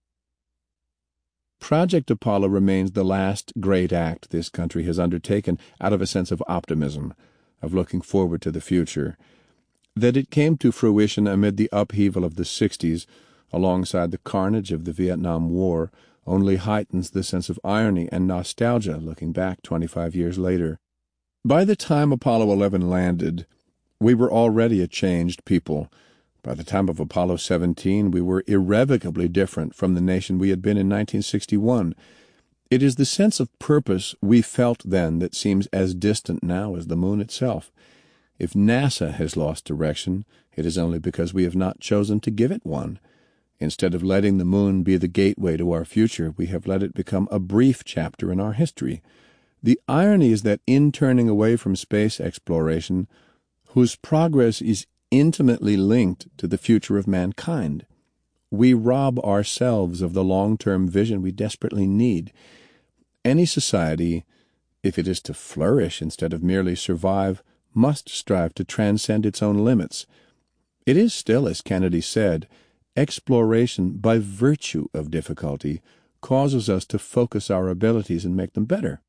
Project Apollo remains the last great act this country has undertaken out of a sense of optimism, of looking forward to the future. That it came to fruition amid the upheaval of the 60s, alongside the carnage of the Vietnam War, only heightens the sense of irony and nostalgia looking back 25 years later. By the time Apollo 11 landed, we were already a changed people. By the time of Apollo 17, we were irrevocably different from the nation we had been in 1961. It is the sense of purpose we felt then that seems as distant now as the moon itself. If NASA has lost direction, it is only because we have not chosen to give it one. Instead of letting the moon be the gateway to our future, we have let it become a brief chapter in our history. The irony is that in turning away from space exploration, whose progress is intimately linked to the future of mankind, we rob ourselves of the long-term vision we desperately need. Any society, if it is to flourish instead of merely survive, must strive to transcend its own limits. It is still, as Kennedy said, exploration by virtue of difficulty causes us to focus our abilities and make them better.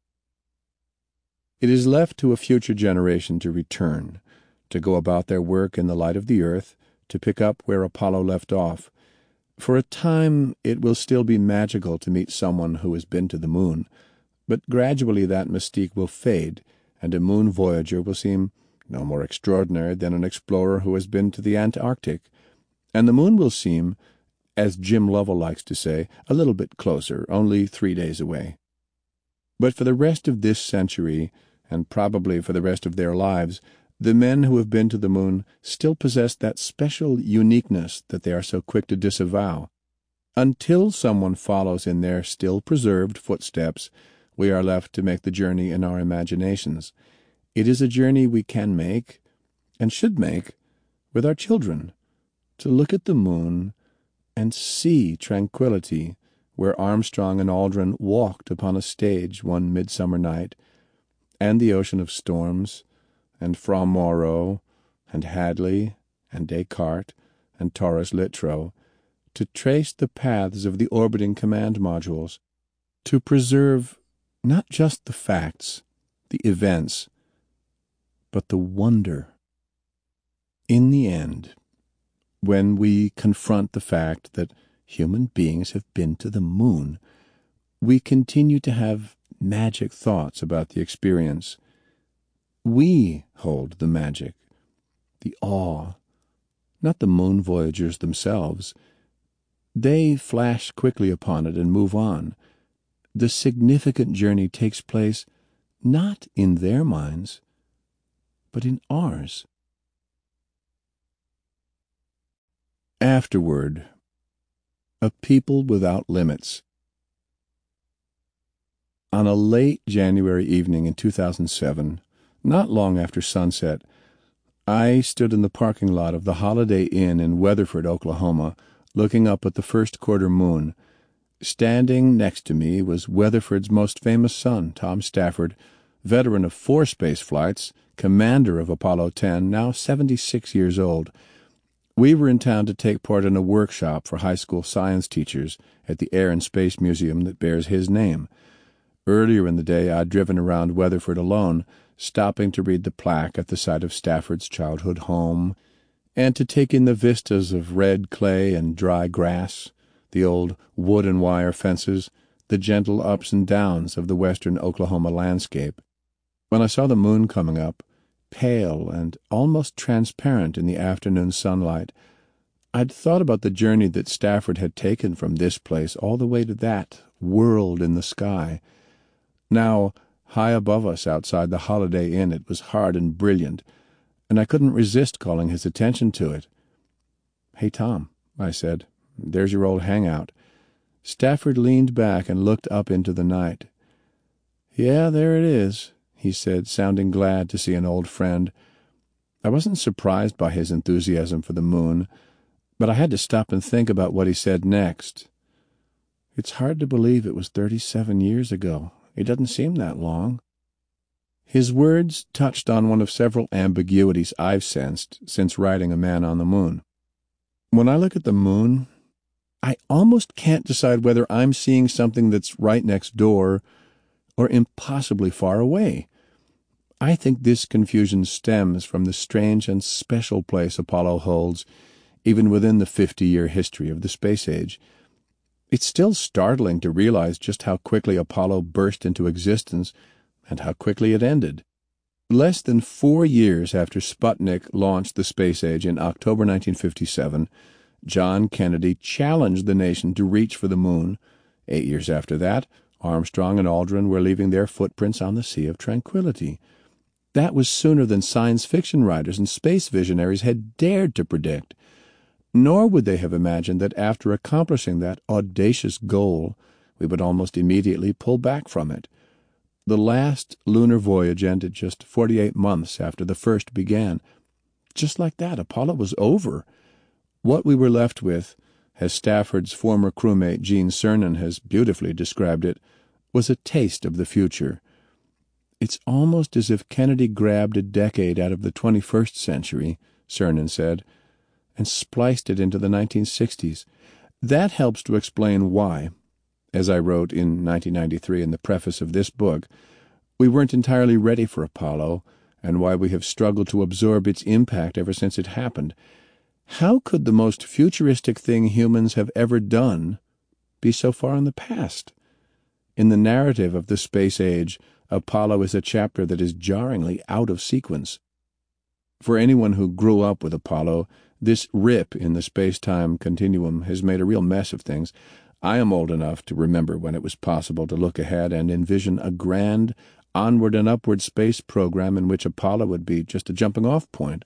It is left to a future generation to return, to go about their work in the light of the earth, to pick up where Apollo left off. For a time it will still be magical to meet someone who has been to the moon, but gradually that mystique will fade, and a moon voyager will seem no more extraordinary than an explorer who has been to the Antarctic, and the moon will seem, as Jim Lovell likes to say, a little bit closer, only 3 days away. But for the rest of this century, and probably for the rest of their lives, the men who have been to the moon still possess that special uniqueness that they are so quick to disavow. Until someone follows in their still-preserved footsteps, we are left to make the journey in our imaginations. It is a journey we can make, and should make, with our children, to look at the moon and see tranquility where Armstrong and Aldrin walked upon a stage one midsummer night, and the ocean of storms, and Fra Mauro, and Hadley, and Descartes, and Taurus Littrow, to trace the paths of the orbiting command modules, to preserve not just the facts, the events, but the wonder. In the end, when we confront the fact that human beings have been to the moon, we continue to have magic thoughts about the experience. We hold the magic, the awe, not the moon voyagers themselves. They flash quickly upon it and move on. The significant journey takes place not in their minds, but in ours. Afterward, a people without limits. On a late January evening in 2007, not long after sunset, I stood in the parking lot of the Holiday Inn in Weatherford, Oklahoma, looking up at the first quarter moon. Standing next to me was Weatherford's most famous son, Tom Stafford, veteran of 4 space flights, commander of Apollo 10, now 76 years old. We were in town to take part in a workshop for high school science teachers at the Air and Space Museum that bears his name. Earlier in the day, I'd driven around Weatherford alone, stopping to read the plaque at the site of Stafford's childhood home, and to take in the vistas of red clay and dry grass, the old wood and wire fences, the gentle ups and downs of the western Oklahoma landscape. When I saw the moon coming up, pale and almost transparent in the afternoon sunlight, I'd thought about the journey that Stafford had taken from this place all the way to that world in the sky. Now, high above us outside the Holiday Inn, it was hard and brilliant, and I couldn't resist calling his attention to it. "Hey, Tom," I said, "there's your old hangout." Stafford leaned back and looked up into the night. "Yeah, there it is," he said, sounding glad to see an old friend. I wasn't surprised by his enthusiasm for the moon, but I had to stop and think about what he said next. "It's hard to believe it was 37 years ago. It doesn't seem that long." His words touched on one of several ambiguities I've sensed since writing A Man on the Moon. When I look at the moon, I almost can't decide whether I'm seeing something that's right next door or impossibly far away. I think this confusion stems from the strange and special place Apollo holds, even within the 50-year history of the space age. It's still startling to realize just how quickly Apollo burst into existence and how quickly it ended. Less than 4 years after Sputnik launched the space age in October 1957, John Kennedy challenged the nation to reach for the moon. 8 years after that, Armstrong and Aldrin were leaving their footprints on the Sea of Tranquility. That was sooner than science fiction writers and space visionaries had dared to predict. Nor would they have imagined that after accomplishing that audacious goal, we would almost immediately pull back from it. The last lunar voyage ended just 48 months after the first began. Just like that, Apollo was over. What we were left with, as Stafford's former crewmate Gene Cernan has beautifully described it, was a taste of the future. "It's almost as if Kennedy grabbed a decade out of the 21st century," Cernan said, "and spliced it into the 1960s. That helps to explain why, as I wrote in 1993 in the preface of this book, we weren't entirely ready for Apollo, and why we have struggled to absorb its impact ever since it happened. How could the most futuristic thing humans have ever done be so far in the past? In the narrative of the space age, Apollo is a chapter that is jarringly out of sequence. For anyone who grew up with Apollo, this rip in the space-time continuum has made a real mess of things. I am old enough to remember when it was possible to look ahead and envision a grand, onward and upward space program in which Apollo would be just a jumping-off point.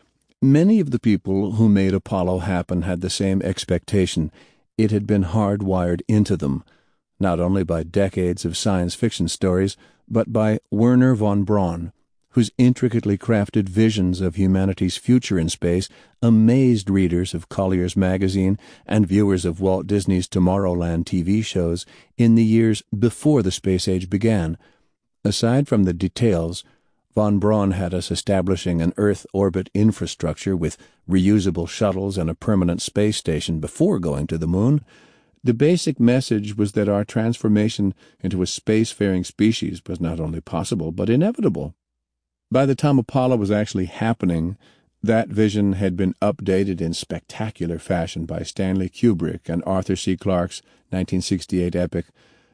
Many of the people who made Apollo happen had the same expectation. It had been hardwired into them, not only by decades of science fiction stories, but by Wernher von Braun, whose intricately crafted visions of humanity's future in space amazed readers of Collier's magazine and viewers of Walt Disney's Tomorrowland TV shows in the years before the space age began. Aside from the details, von Braun had us establishing an Earth orbit infrastructure with reusable shuttles and a permanent space station before going to the moon. The basic message was that our transformation into a spacefaring species was not only possible, but inevitable. By the time Apollo was actually happening, that vision had been updated in spectacular fashion by Stanley Kubrick and Arthur C. Clarke's 1968 epic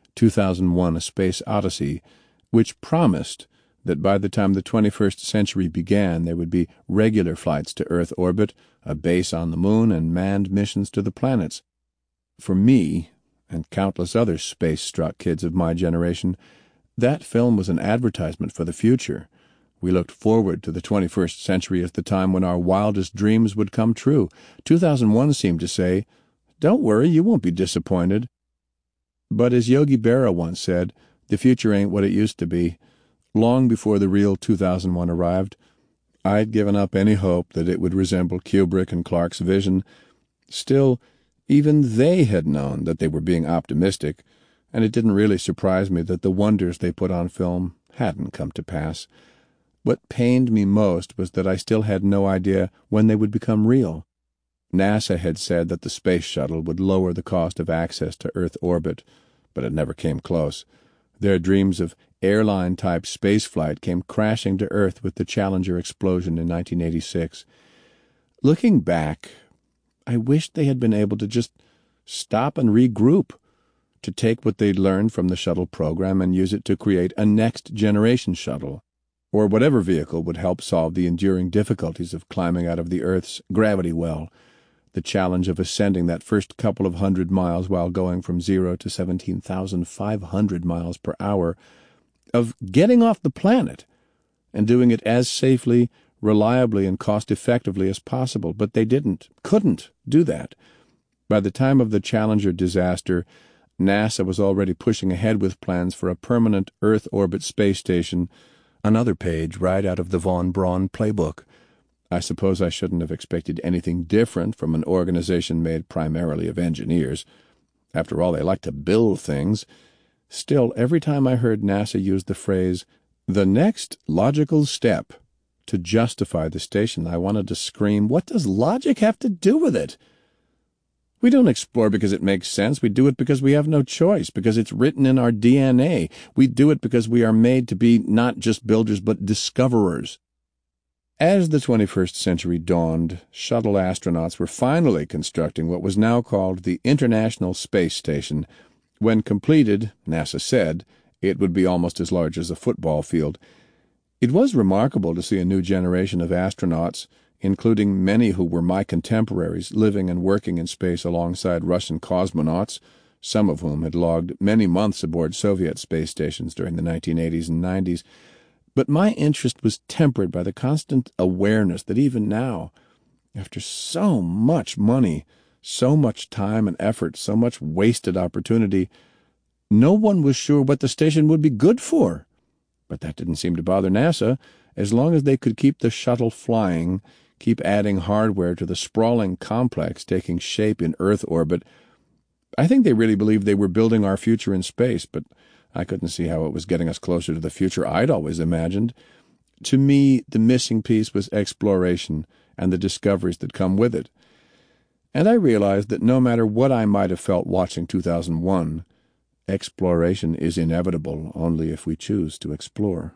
2001: A Space Odyssey, which promised that by the time the 21st century began, there would be regular flights to Earth orbit, a base on the moon, and manned missions to the planets. For me, and countless other space-struck kids of my generation, that film was an advertisement for the future. We looked forward to the 21st century as the time when our wildest dreams would come true. 2001 seemed to say, "Don't worry, you won't be disappointed." But as Yogi Berra once said, the future ain't what it used to be. Long before the real 2001 arrived, I'd given up any hope that it would resemble Kubrick and Clarke's vision. Still, even they had known that they were being optimistic, and it didn't really surprise me that the wonders they put on film hadn't come to pass. What pained me most was that I still had no idea when they would become real. NASA had said that the space shuttle would lower the cost of access to Earth orbit, but it never came close. Their dreams of airline-type spaceflight came crashing to Earth with the Challenger explosion in 1986. Looking back, I wished they had been able to just stop and regroup, to take what they'd learned from the shuttle program and use it to create a next-generation shuttle, or whatever vehicle would help solve the enduring difficulties of climbing out of the Earth's gravity well, the challenge of ascending that first couple of 100 miles while going from 0 to 17,500 miles per hour, of getting off the planet and doing it as safely, reliably, and cost-effectively as possible. But they couldn't do that. By the time of the Challenger disaster, NASA was already pushing ahead with plans for a permanent Earth orbit space station, another page right out of the von Braun playbook. I suppose I shouldn't have expected anything different from an organization made primarily of engineers. After all, they like to build things. Still, every time I heard NASA use the phrase, "the next logical step," to justify the station, I wanted to scream, "What does logic have to do with it?" We don't explore because it makes sense. We do it because we have no choice, because it's written in our DNA. We do it because we are made to be not just builders but discoverers. As the 21st century dawned, shuttle astronauts were finally constructing what was now called the International Space Station. When completed, NASA said, it would be almost as large as a football field. It was remarkable to see a new generation of astronauts, including many who were my contemporaries, living and working in space alongside Russian cosmonauts, some of whom had logged many months aboard Soviet space stations during the 1980s and 90s. But my interest was tempered by the constant awareness that even now, after so much money, so much time and effort, so much wasted opportunity, no one was sure what the station would be good for. But that didn't seem to bother NASA. As long as they could keep the shuttle flying, keep adding hardware to the sprawling complex taking shape in Earth orbit, I think they really believed they were building our future in space, but I couldn't see how it was getting us closer to the future I'd always imagined. To me, the missing piece was exploration and the discoveries that come with it. And I realized that no matter what I might have felt watching 2001, exploration is inevitable only if we choose to explore.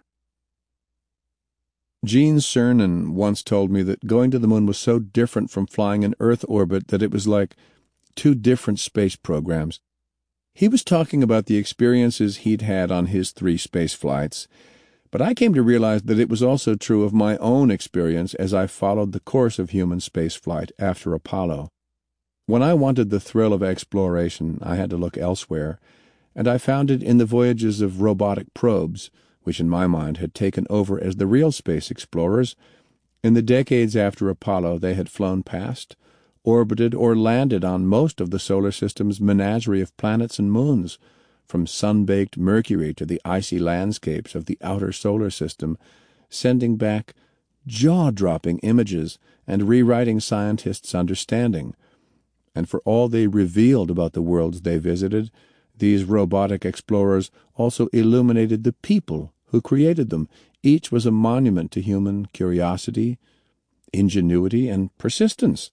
Gene Cernan once told me that going to the moon was so different from flying in Earth orbit that it was like two different space programs. He was talking about the experiences he'd had on his 3 space flights, but I came to realize that it was also true of my own experience as I followed the course of human spaceflight after Apollo. When I wanted the thrill of exploration, I had to look elsewhere, and I found it in the voyages of robotic probes, which in my mind had taken over as the real space explorers. In the decades after Apollo, they had flown past, orbited, or landed on most of the solar system's menagerie of planets and moons, from sun-baked Mercury to the icy landscapes of the outer solar system, sending back jaw-dropping images and rewriting scientists' understanding. And for all they revealed about the worlds they visited, these robotic explorers also illuminated the people who created them. Each was a monument to human curiosity, ingenuity, and persistence.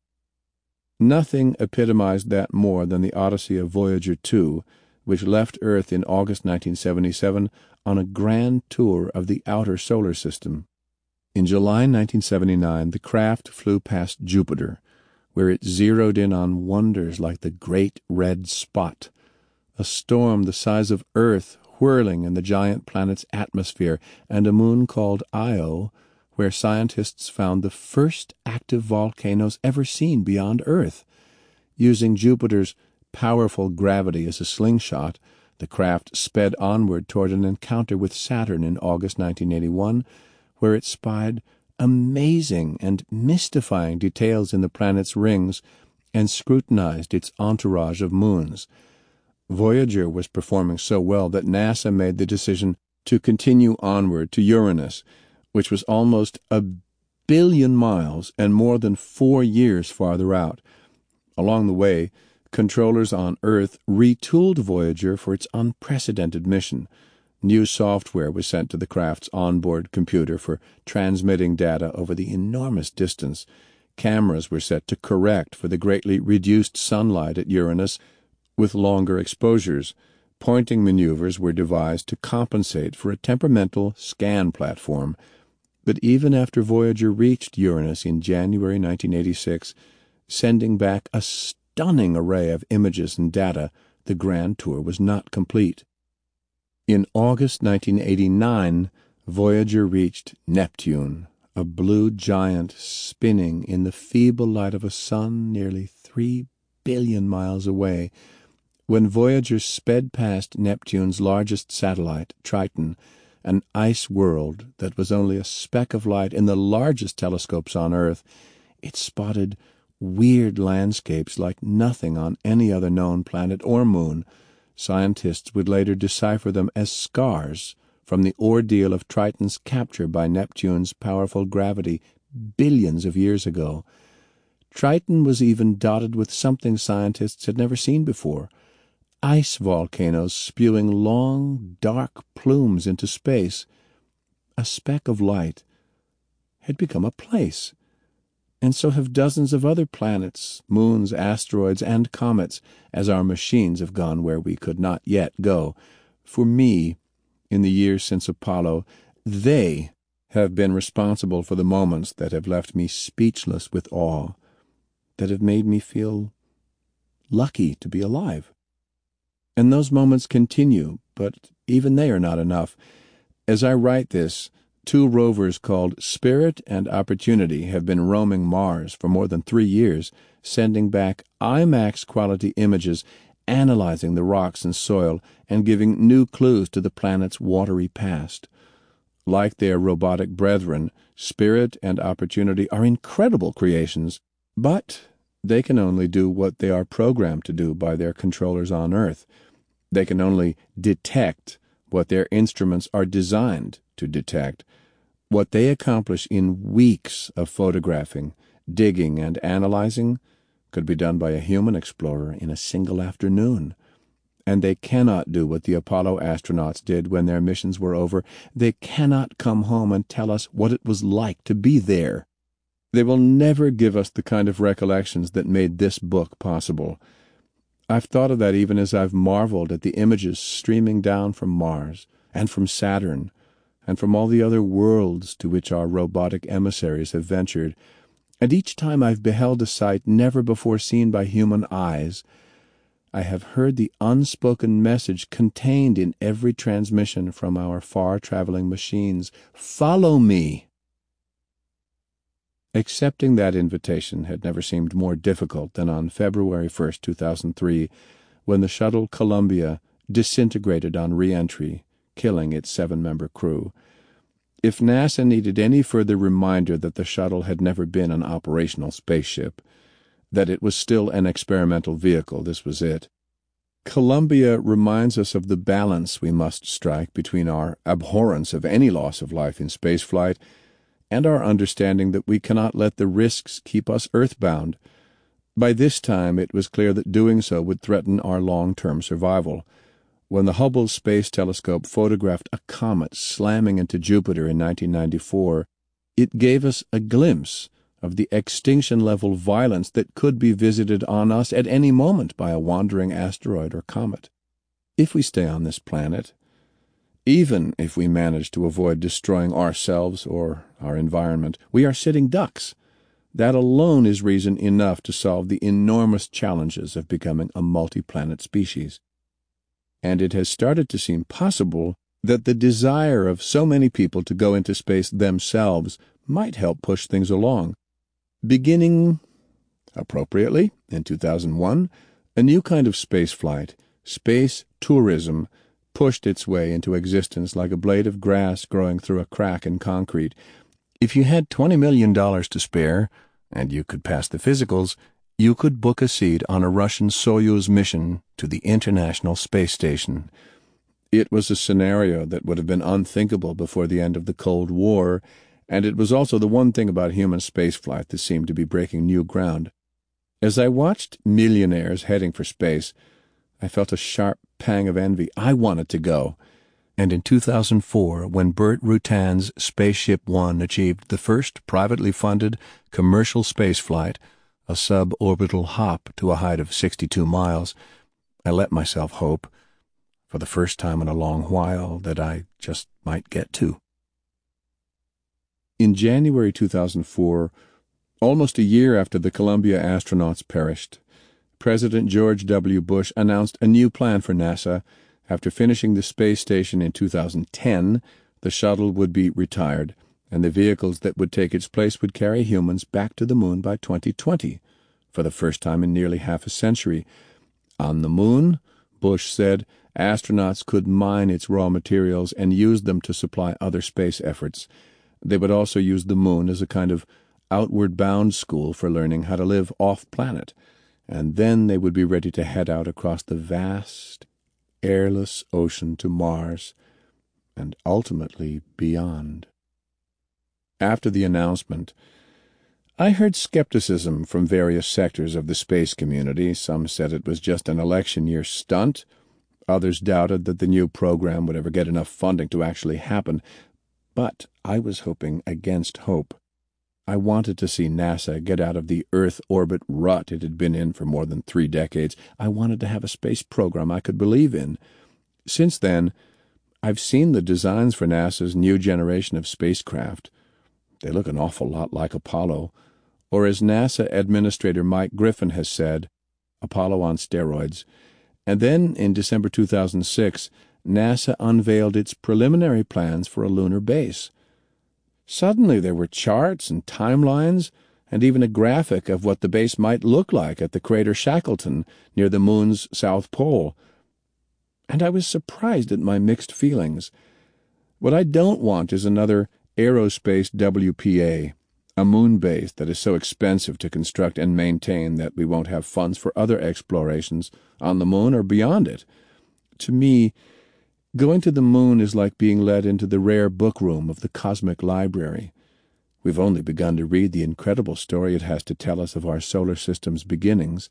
Nothing epitomized that more than the odyssey of Voyager 2, which left Earth in August 1977 on a grand tour of the outer solar system. In July 1979, the craft flew past Jupiter, where it zeroed in on wonders like the Great Red Spot, a storm the size of Earth whirling in the giant planet's atmosphere, and a moon called Io, where scientists found the first active volcanoes ever seen beyond Earth. Using Jupiter's powerful gravity as a slingshot, the craft sped onward toward an encounter with Saturn in August 1981, where it spied amazing and mystifying details in the planet's rings and scrutinized its entourage of moons. Voyager was performing so well that NASA made the decision to continue onward to Uranus, which was almost 1 billion miles and more than 4 years farther out. Along the way, controllers on Earth retooled Voyager for its unprecedented mission. New software was sent to the craft's onboard computer for transmitting data over the enormous distance, Cameras were set to correct for the greatly reduced sunlight at Uranus with longer exposures. Pointing maneuvers were devised to compensate for a temperamental scan platform. But even after Voyager reached Uranus in January 1986, sending back a stunning array of images and data, the grand tour was not complete. In August 1989, Voyager reached Neptune, a blue giant spinning in the feeble light of a sun nearly 3 billion miles away. When Voyager sped past Neptune's largest satellite, Triton, an ice world that was only a speck of light in the largest telescopes on Earth, it spotted weird landscapes like nothing on any other known planet or moon. Scientists would later decipher them as scars from the ordeal of Triton's capture by Neptune's powerful gravity billions of years ago. Triton was even dotted with something scientists had never seen before: ice volcanoes spewing long, dark plumes into space. A speck of light had become a place, and so have dozens of other planets, moons, asteroids, and comets, as our machines have gone where we could not yet go. For me, in the years since Apollo, they have been responsible for the moments that have left me speechless with awe, that have made me feel lucky to be alive. And those moments continue, but even they are not enough. As I write this, 2 rovers called Spirit and Opportunity have been roaming Mars for more than 3 years, sending back IMAX-quality images, analyzing the rocks and soil, and giving new clues to the planet's watery past. Like their robotic brethren, Spirit and Opportunity are incredible creations, but they can only do what they are programmed to do by their controllers on Earth. They can only detect what their instruments are designed to detect. What they accomplish in weeks of photographing, digging, and analyzing could be done by a human explorer in a single afternoon. And they cannot do what the Apollo astronauts did when their missions were over. They cannot come home and tell us what it was like to be there. They will never give us the kind of recollections that made this book possible. I've thought of that even as I've marveled at the images streaming down from Mars and from Saturn and from all the other worlds to which our robotic emissaries have ventured. And each time I've beheld a sight never before seen by human eyes, I have heard the unspoken message contained in every transmission from our far-traveling machines: "Follow me!" Accepting that invitation had never seemed more difficult than on February 1st, 2003, when the shuttle Columbia disintegrated on re-entry, killing its 7-member crew. If NASA needed any further reminder that the shuttle had never been an operational spaceship, that it was still an experimental vehicle, this was it. Columbia reminds us of the balance we must strike between our abhorrence of any loss of life in spaceflight and our understanding that we cannot let the risks keep us earthbound. By this time, it was clear that doing so would threaten our long-term survival. When the Hubble Space Telescope photographed a comet slamming into Jupiter in 1994, it gave us a glimpse of the extinction-level violence that could be visited on us at any moment by a wandering asteroid or comet. If we stay on this planet, even if we manage to avoid destroying ourselves or our environment, we are sitting ducks. That alone is reason enough to solve the enormous challenges of becoming a multi-planet species. And it has started to seem possible that the desire of so many people to go into space themselves might help push things along. Beginning, appropriately, in 2001, a new kind of spaceflight, space tourism, pushed its way into existence like a blade of grass growing through a crack in concrete. If you had $20 million to spare, and you could pass the physicals, you could book a seat on a Russian Soyuz mission to the International Space Station. It was a scenario that would have been unthinkable before the end of the Cold War, and it was also the one thing about human spaceflight that seemed to be breaking new ground. As I watched millionaires heading for space, I felt a sharp pang of envy. I wanted to go. And in 2004, when Burt Rutan's Spaceship One achieved the first privately funded commercial spaceflight, a suborbital hop to a height of 62 miles, I let myself hope, for the first time in a long while, that I just might get to. In January 2004, almost a year after the Columbia astronauts perished, President George W. Bush announced a new plan for NASA. After finishing the space station in 2010, the shuttle would be retired, and the vehicles that would take its place would carry humans back to the moon by 2020, for the first time in nearly half a century. On the moon, Bush said, astronauts could mine its raw materials and use them to supply other space efforts. They would also use the moon as a kind of outward-bound school for learning how to live off-planet, and then they would be ready to head out across the vast, airless ocean to Mars, and ultimately beyond. After the announcement, I heard skepticism from various sectors of the space community. Some said it was just an election year stunt. Others doubted that the new program would ever get enough funding to actually happen. But I was hoping against hope. I wanted to see NASA get out of the Earth orbit rut it had been in for more than 3 decades. I wanted to have a space program I could believe in. Since then, I've seen the designs for NASA's new generation of spacecraft. They look an awful lot like Apollo, or as NASA Administrator Mike Griffin has said, Apollo on steroids. And then, in December 2006, NASA unveiled its preliminary plans for a lunar base. Suddenly there were charts and timelines, and even a graphic of what the base might look like at the crater Shackleton near the moon's south pole. And I was surprised at my mixed feelings. What I don't want is another aerospace WPA, a moon base that is so expensive to construct and maintain that we won't have funds for other explorations on the moon or beyond it. To me, going to the moon is like being led into the rare book room of the cosmic library. We've only begun to read the incredible story it has to tell us of our solar system's beginnings.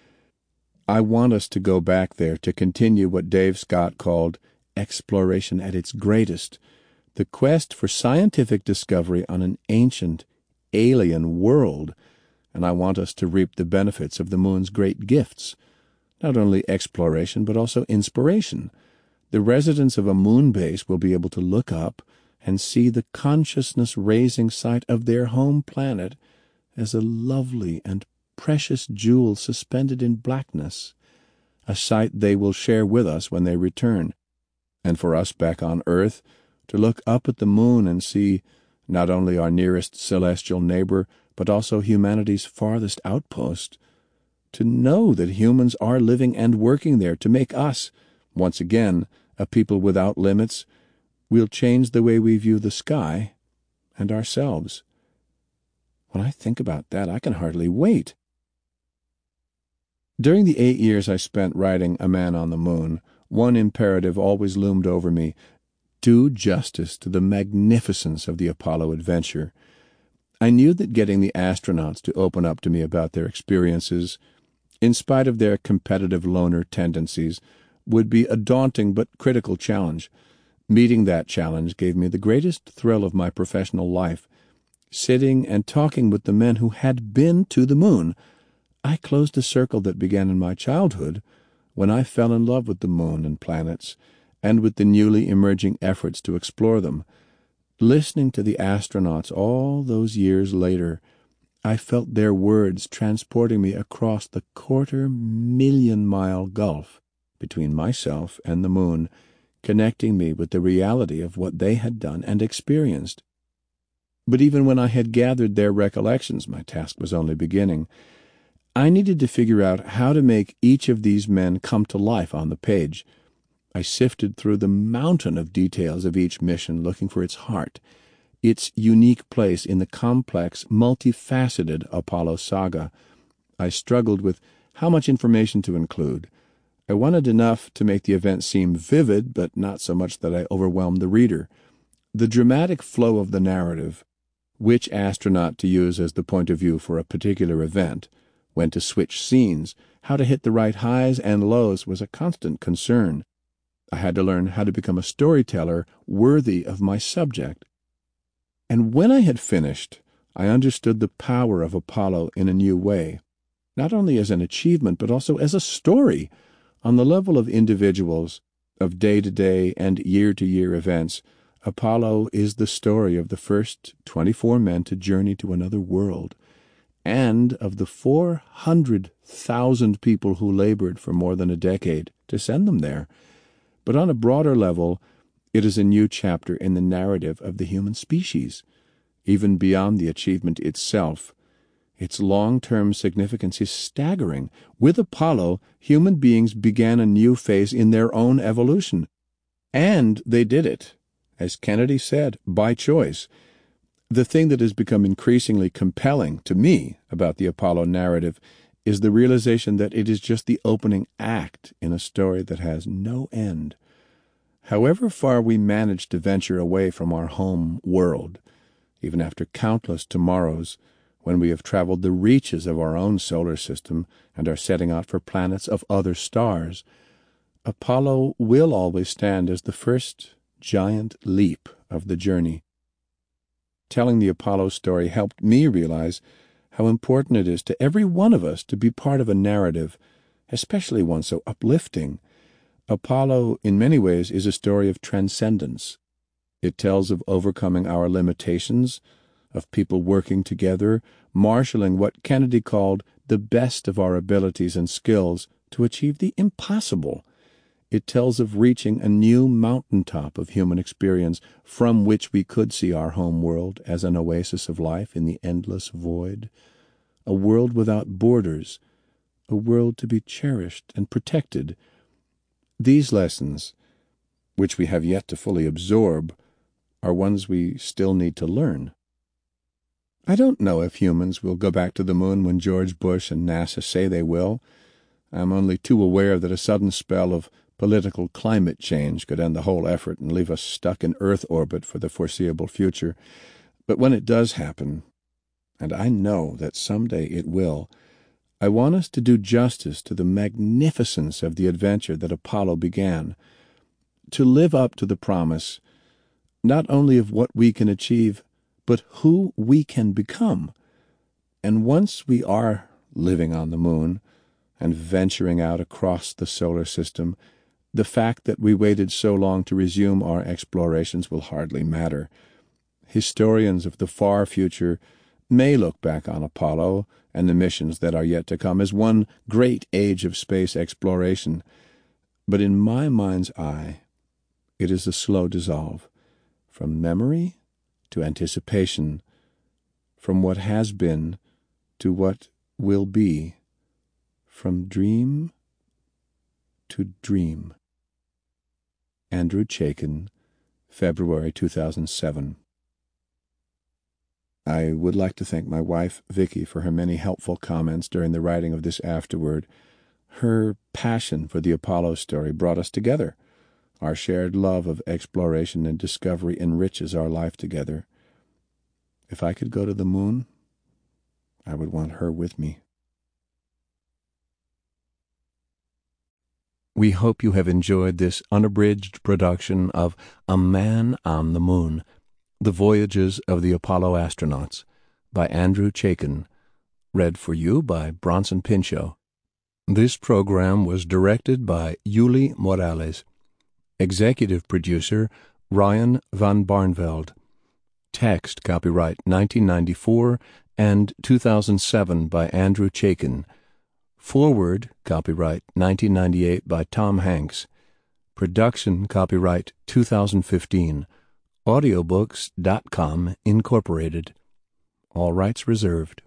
I want us to go back there to continue what Dave Scott called exploration at its greatest, the quest for scientific discovery on an ancient, alien world, and I want us to reap the benefits of the moon's great gifts, not only exploration but also inspiration. The residents of a moon base will be able to look up and see the consciousness-raising sight of their home planet as a lovely and precious jewel suspended in blackness, a sight they will share with us when they return. And for us back on Earth, to look up at the moon and see not only our nearest celestial neighbor, but also humanity's farthest outpost, to know that humans are living and working there to make us, once again, a people without limits, will change the way we view the sky and ourselves. When I think about that, I can hardly wait. During the 8 years I spent writing A Man on the Moon, one imperative always loomed over me: do justice to the magnificence of the Apollo adventure. I knew that getting the astronauts to open up to me about their experiences, in spite of their competitive loner tendencies, would be a daunting but critical challenge. Meeting that challenge gave me the greatest thrill of my professional life. Sitting and talking with the men who had been to the moon, I closed a circle that began in my childhood, when I fell in love with the moon and planets, and with the newly emerging efforts to explore them. Listening to the astronauts all those years later, I felt their words transporting me across the 250,000-mile gulf between myself and the moon, connecting me with the reality of what they had done and experienced. But even when I had gathered their recollections, my task was only beginning. I needed to figure out how to make each of these men come to life on the page. I sifted through the mountain of details of each mission, looking for its heart, its unique place in the complex, multifaceted Apollo saga. I struggled with how much information to include. I wanted enough to make the event seem vivid, but not so much that I overwhelmed the reader. The dramatic flow of the narrative, which astronaut to use as the point of view for a particular event, when to switch scenes, how to hit the right highs and lows, was a constant concern. I had to learn how to become a storyteller worthy of my subject. And when I had finished, I understood the power of Apollo in a new way, not only as an achievement, but also as a story. On the level of individuals, of day-to-day and year-to-year events, Apollo is the story of the first 24 men to journey to another world, and of the 400,000 people who labored for more than a decade to send them there. But on a broader level, it is a new chapter in the narrative of the human species. Even beyond the achievement itself, its long-term significance is staggering. With Apollo, human beings began a new phase in their own evolution. And they did it, as Kennedy said, by choice. The thing that has become increasingly compelling to me about the Apollo narrative is the realization that it is just the opening act in a story that has no end. However far we manage to venture away from our home world, even after countless tomorrows, when we have traveled the reaches of our own solar system and are setting out for planets of other stars, Apollo will always stand as the first giant leap of the journey. Telling the Apollo story helped me realize how important it is to every one of us to be part of a narrative, especially one so uplifting. Apollo, in many ways, is a story of transcendence. It tells of overcoming our limitations, of people working together, marshaling what Kennedy called the best of our abilities and skills to achieve the impossible. It tells of reaching a new mountaintop of human experience from which we could see our home world as an oasis of life in the endless void, a world without borders, a world to be cherished and protected. These lessons, which we have yet to fully absorb, are ones we still need to learn. I don't know if humans will go back to the moon when George Bush and NASA say they will. I'm only too aware that a sudden spell of political climate change could end the whole effort and leave us stuck in Earth orbit for the foreseeable future. But when it does happen, and I know that someday it will, I want us to do justice to the magnificence of the adventure that Apollo began, to live up to the promise not only of what we can achieve, but who we can become. And once we are living on the moon and venturing out across the solar system, the fact that we waited so long to resume our explorations will hardly matter. Historians of the far future may look back on Apollo and the missions that are yet to come as one great age of space exploration, but in my mind's eye, it is a slow dissolve, from memory to anticipation, from what has been to what will be, from dream to dream. Andrew Chaikin, February 2007. I would like to thank my wife, Vicki, for her many helpful comments during the writing of this afterword. Her passion for the Apollo story brought us together. Our shared love of exploration and discovery enriches our life together. If I could go to the moon, I would want her with me. We hope you have enjoyed this unabridged production of A Man on the Moon, The Voyages of the Apollo Astronauts, by Andrew Chaikin, read for you by Bronson Pinchot. This program was directed by Yuli Morales. Executive producer, Ryan van Barneveld. Text copyright 1994 and 2007 by Andrew Chaikin. Forward copyright 1998 by Tom Hanks. Production copyright 2015. Audiobooks.com Incorporated. All rights reserved.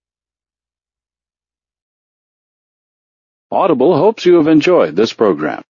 Audible hopes you have enjoyed this program.